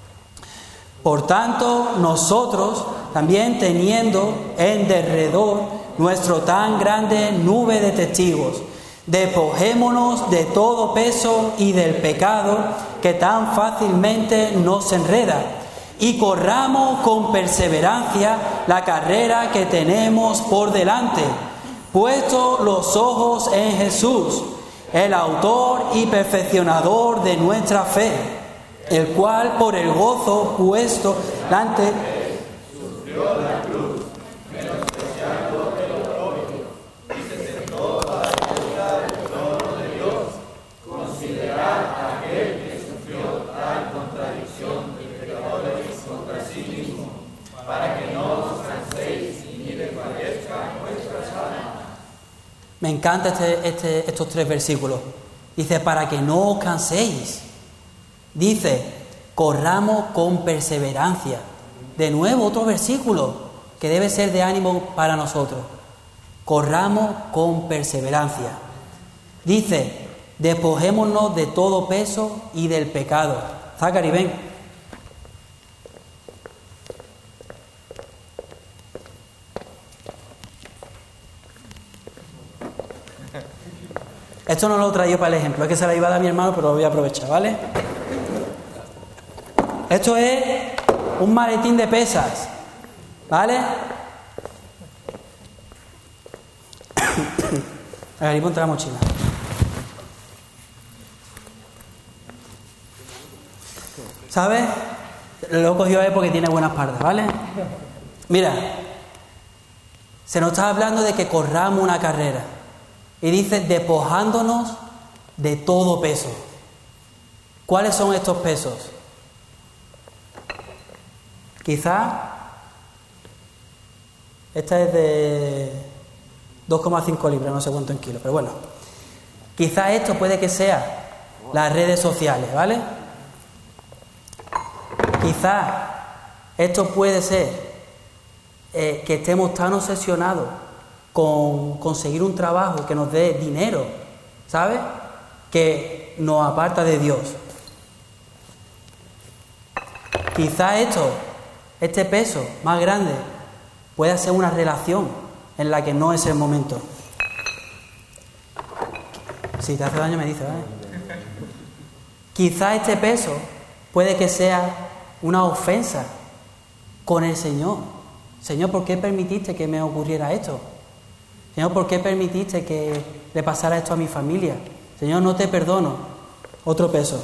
Por tanto, nosotros, también teniendo en derredor nuestro tan grande nube de testigos, despojémonos de todo peso y del pecado que tan fácilmente nos enreda, y corramos con perseverancia la carrera que tenemos por delante, puestos los ojos en Jesús, el autor y perfeccionador de nuestra fe, el cual por el gozo puesto delante sufrió la cruz, menospreciando el oprobio, y se sentó a la diestra del trono de Dios. Considerad a aquel que sufrió tal contradicción de pecadores contra sí mismo, para que no os canséis ni desfallezcan vuestras almas. Me encanta este, este, estos tres versículos. Dice, para que no os canséis. Dice, corramos con perseverancia. De nuevo, otro versículo que debe ser de ánimo para nosotros. Corramos con perseverancia. Dice, despojémonos de todo peso y del pecado. Zacari, ven. Esto no lo he traído para el ejemplo, es que se la iba a dar a mi hermano, pero lo voy a aprovechar, ¿vale? Esto es un maletín de pesas, ¿vale? A ver, y ponte la mochila. ¿Sabes? Lo he cogido ahí porque tiene buena espalda, ¿vale? Mira, se nos está hablando de que corramos una carrera. Y dice, despojándonos de todo peso. ¿Cuáles son estos pesos? Quizá, esta es de dos coma cinco libras, no sé cuánto en kilos, pero bueno. Quizá esto puede que sea las redes sociales, ¿vale? Quizá esto puede ser eh, que estemos tan obsesionados con conseguir un trabajo que nos dé dinero, ¿sabes? Que nos aparta de Dios. Quizá esto, este peso más grande, pueda ser una relación en la que no es el momento. Si te hace daño me dice, ¿vale? Quizá este peso puede que sea una ofensa con el Señor. Señor, ¿por qué permitiste que me ocurriera esto? Señor, ¿por qué permitiste que le pasara esto a mi familia? Señor, no te perdono. Otro peso.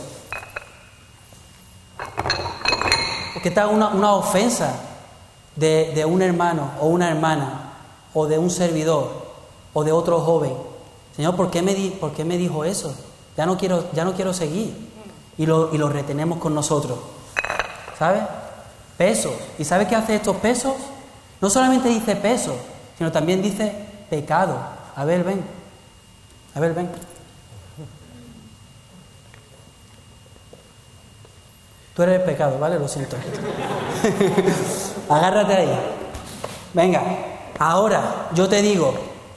Porque está una, una ofensa de, de un hermano o una hermana o de un servidor o de otro joven. Señor, ¿por qué me, di, ¿por qué me dijo eso? Ya no quiero, ya no quiero seguir. Y lo, y lo retenemos con nosotros. ¿Sabes? Pesos. ¿Y sabes qué hace estos pesos? No solamente dice peso, sino también dice pecado. A ver, ven. A ver, ven. Tú eres el pecado, ¿vale? Lo siento. Agárrate ahí. Venga, ahora yo te digo,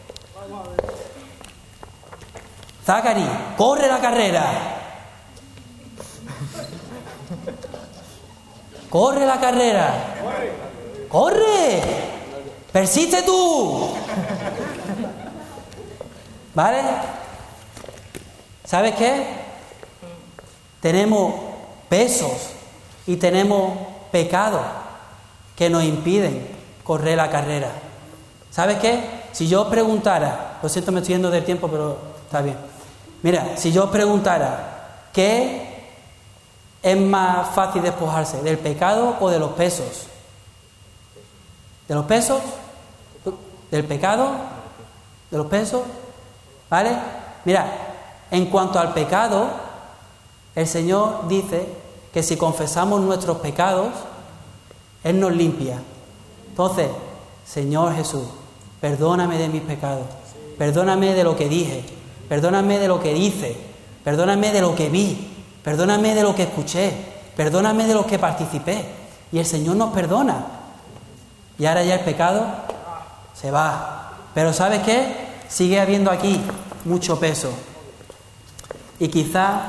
Zacari, corre la carrera. Corre la carrera. ¡Corre! ¡Persiste tú! ¿Vale? ¿Sabes qué? Tenemos pesos y tenemos pecados que nos impiden correr la carrera. ¿Sabes qué? Si yo os preguntara, lo siento, me estoy yendo del tiempo, pero está bien. Mira, si yo os preguntara, ¿qué es más fácil despojarse, del pecado o de los pesos? ¿De los pesos? ¿Del pecado? ¿De los pesos? ¿Vale? Mira, en cuanto al pecado, el Señor dice que si confesamos nuestros pecados, Él nos limpia. Entonces, Señor Jesús, perdóname de mis pecados, perdóname de lo que dije, perdóname de lo que hice, perdóname de lo que vi, perdóname de lo que escuché, perdóname de lo que participé. Y el Señor nos perdona. Y ahora ya el pecado se va. Pero ¿sabes qué? Sigue habiendo aquí mucho peso. Y quizá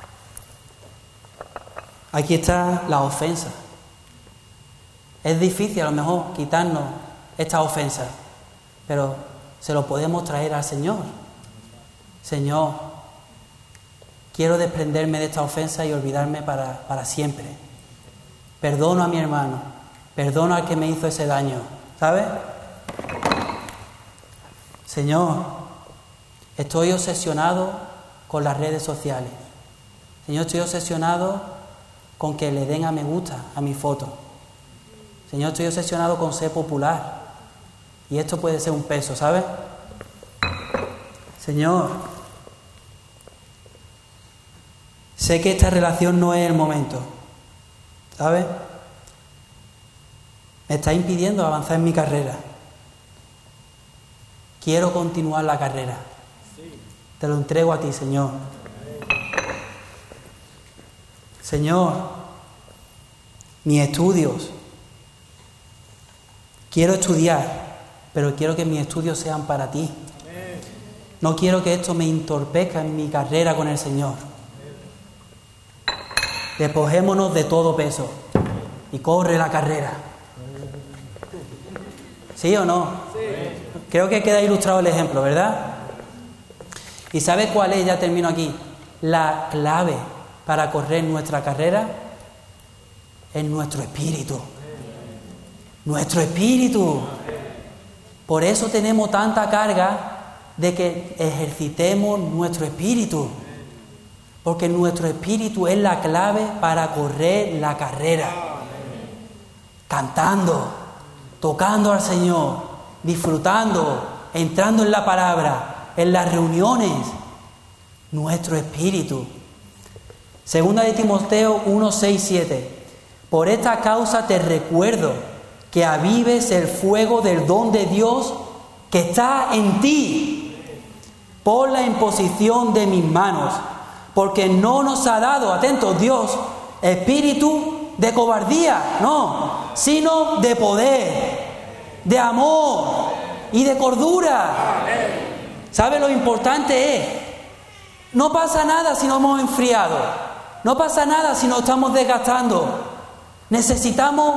aquí está la ofensa. Es difícil a lo mejor quitarnos esta ofensa, pero se lo podemos traer al Señor. Señor, quiero desprenderme de esta ofensa y olvidarme para, para siempre. Perdono a mi hermano, perdono al que me hizo ese daño, ¿sabes? Señor, estoy obsesionado con las redes sociales. Señor, estoy obsesionado con que le den a me gusta a mi foto. Señor, estoy obsesionado con ser popular. Y esto puede ser un peso, ¿sabes? Señor, sé que esta relación no es el momento, ¿sabes? Me está impidiendo avanzar en mi carrera. Quiero continuar la carrera. Te lo entrego a ti, Señor. Señor, mis estudios. Quiero estudiar, pero quiero que mis estudios sean para ti. No quiero que esto me entorpezca en mi carrera con el Señor. Despojémonos de todo peso y corre la carrera. ¿Sí o no? Sí. Creo que queda ilustrado el ejemplo, ¿verdad? ¿Y sabes cuál es? Ya termino aquí. La clave para correr nuestra carrera en nuestro espíritu. Nuestro espíritu. Por eso tenemos tanta carga de que ejercitemos nuestro espíritu. Porque nuestro espíritu es la clave para correr la carrera. Cantando, tocando al Señor, disfrutando, entrando en la palabra, en las reuniones. Nuestro espíritu. Segunda de Timoteo uno, seis, siete. Por esta causa te recuerdo que avives el fuego del don de Dios que está en ti por la imposición de mis manos, porque no nos ha dado, atentos Dios, espíritu de cobardía, no, sino de poder, de amor y de cordura. ¿Sabe lo importante es? No pasa nada si nos hemos enfriado, no pasa nada si nos estamos desgastando. Necesitamos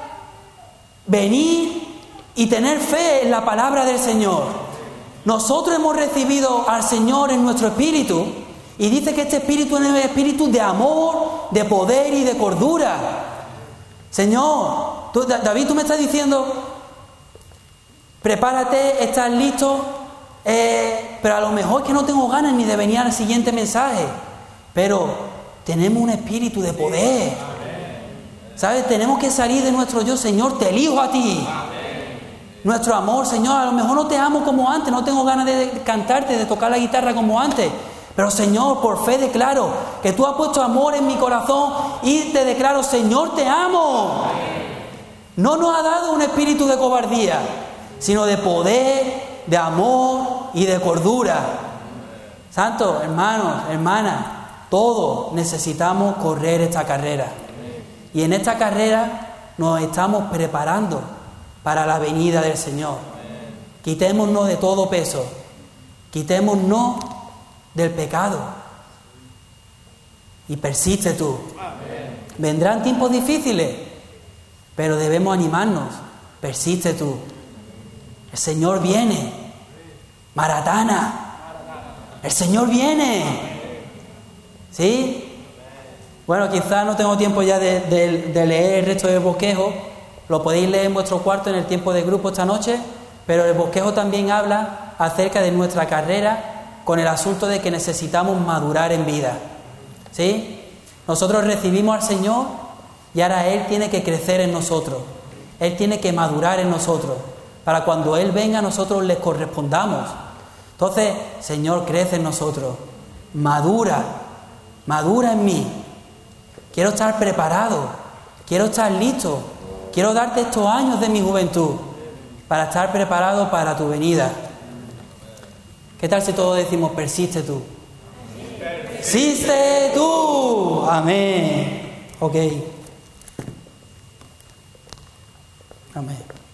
venir y tener fe en la palabra del Señor. Nosotros hemos recibido al Señor en nuestro espíritu y dice que este espíritu es un espíritu de amor, de poder y de cordura. Señor, tú, David, tú me estás diciendo, prepárate, estás listo, eh, pero a lo mejor es que no tengo ganas ni de venir al siguiente mensaje, pero tenemos un espíritu de poder. ¿Sabes? Tenemos que salir de nuestro yo, Señor, te elijo a ti. Amén. Nuestro amor, Señor, a lo mejor no te amo como antes, no tengo ganas de cantarte, de tocar la guitarra como antes. Pero, Señor, por fe declaro que tú has puesto amor en mi corazón y te declaro, Señor, te amo. Amén. No nos ha dado un espíritu de cobardía, sino de poder, de amor y de cordura. Santos, hermanos, hermanas, todos necesitamos correr esta carrera. Y en esta carrera nos estamos preparando para la venida del Señor. Quitémonos de todo peso. Quitémonos del pecado. Y persiste tú. Vendrán tiempos difíciles, pero debemos animarnos. Persiste tú. El Señor viene. Maratana. El Señor viene. ¿Sí? Bueno, quizás no tengo tiempo ya de, de, de leer el resto del bosquejo. Lo podéis leer en vuestro cuarto en el tiempo de grupo esta noche. Pero el bosquejo también habla acerca de nuestra carrera con el asunto de que necesitamos madurar en vida. ¿Sí? Nosotros recibimos al Señor y ahora Él tiene que crecer en nosotros. Él tiene que madurar en nosotros. Para cuando Él venga nosotros le correspondamos. Entonces, Señor, crece en nosotros. Madura. Madura en mí. Quiero estar preparado, quiero estar listo, quiero darte estos años de mi juventud para estar preparado para tu venida. ¿Qué tal si todos decimos, persiste tú? ¡Persiste tú! Amén. Ok. Amén.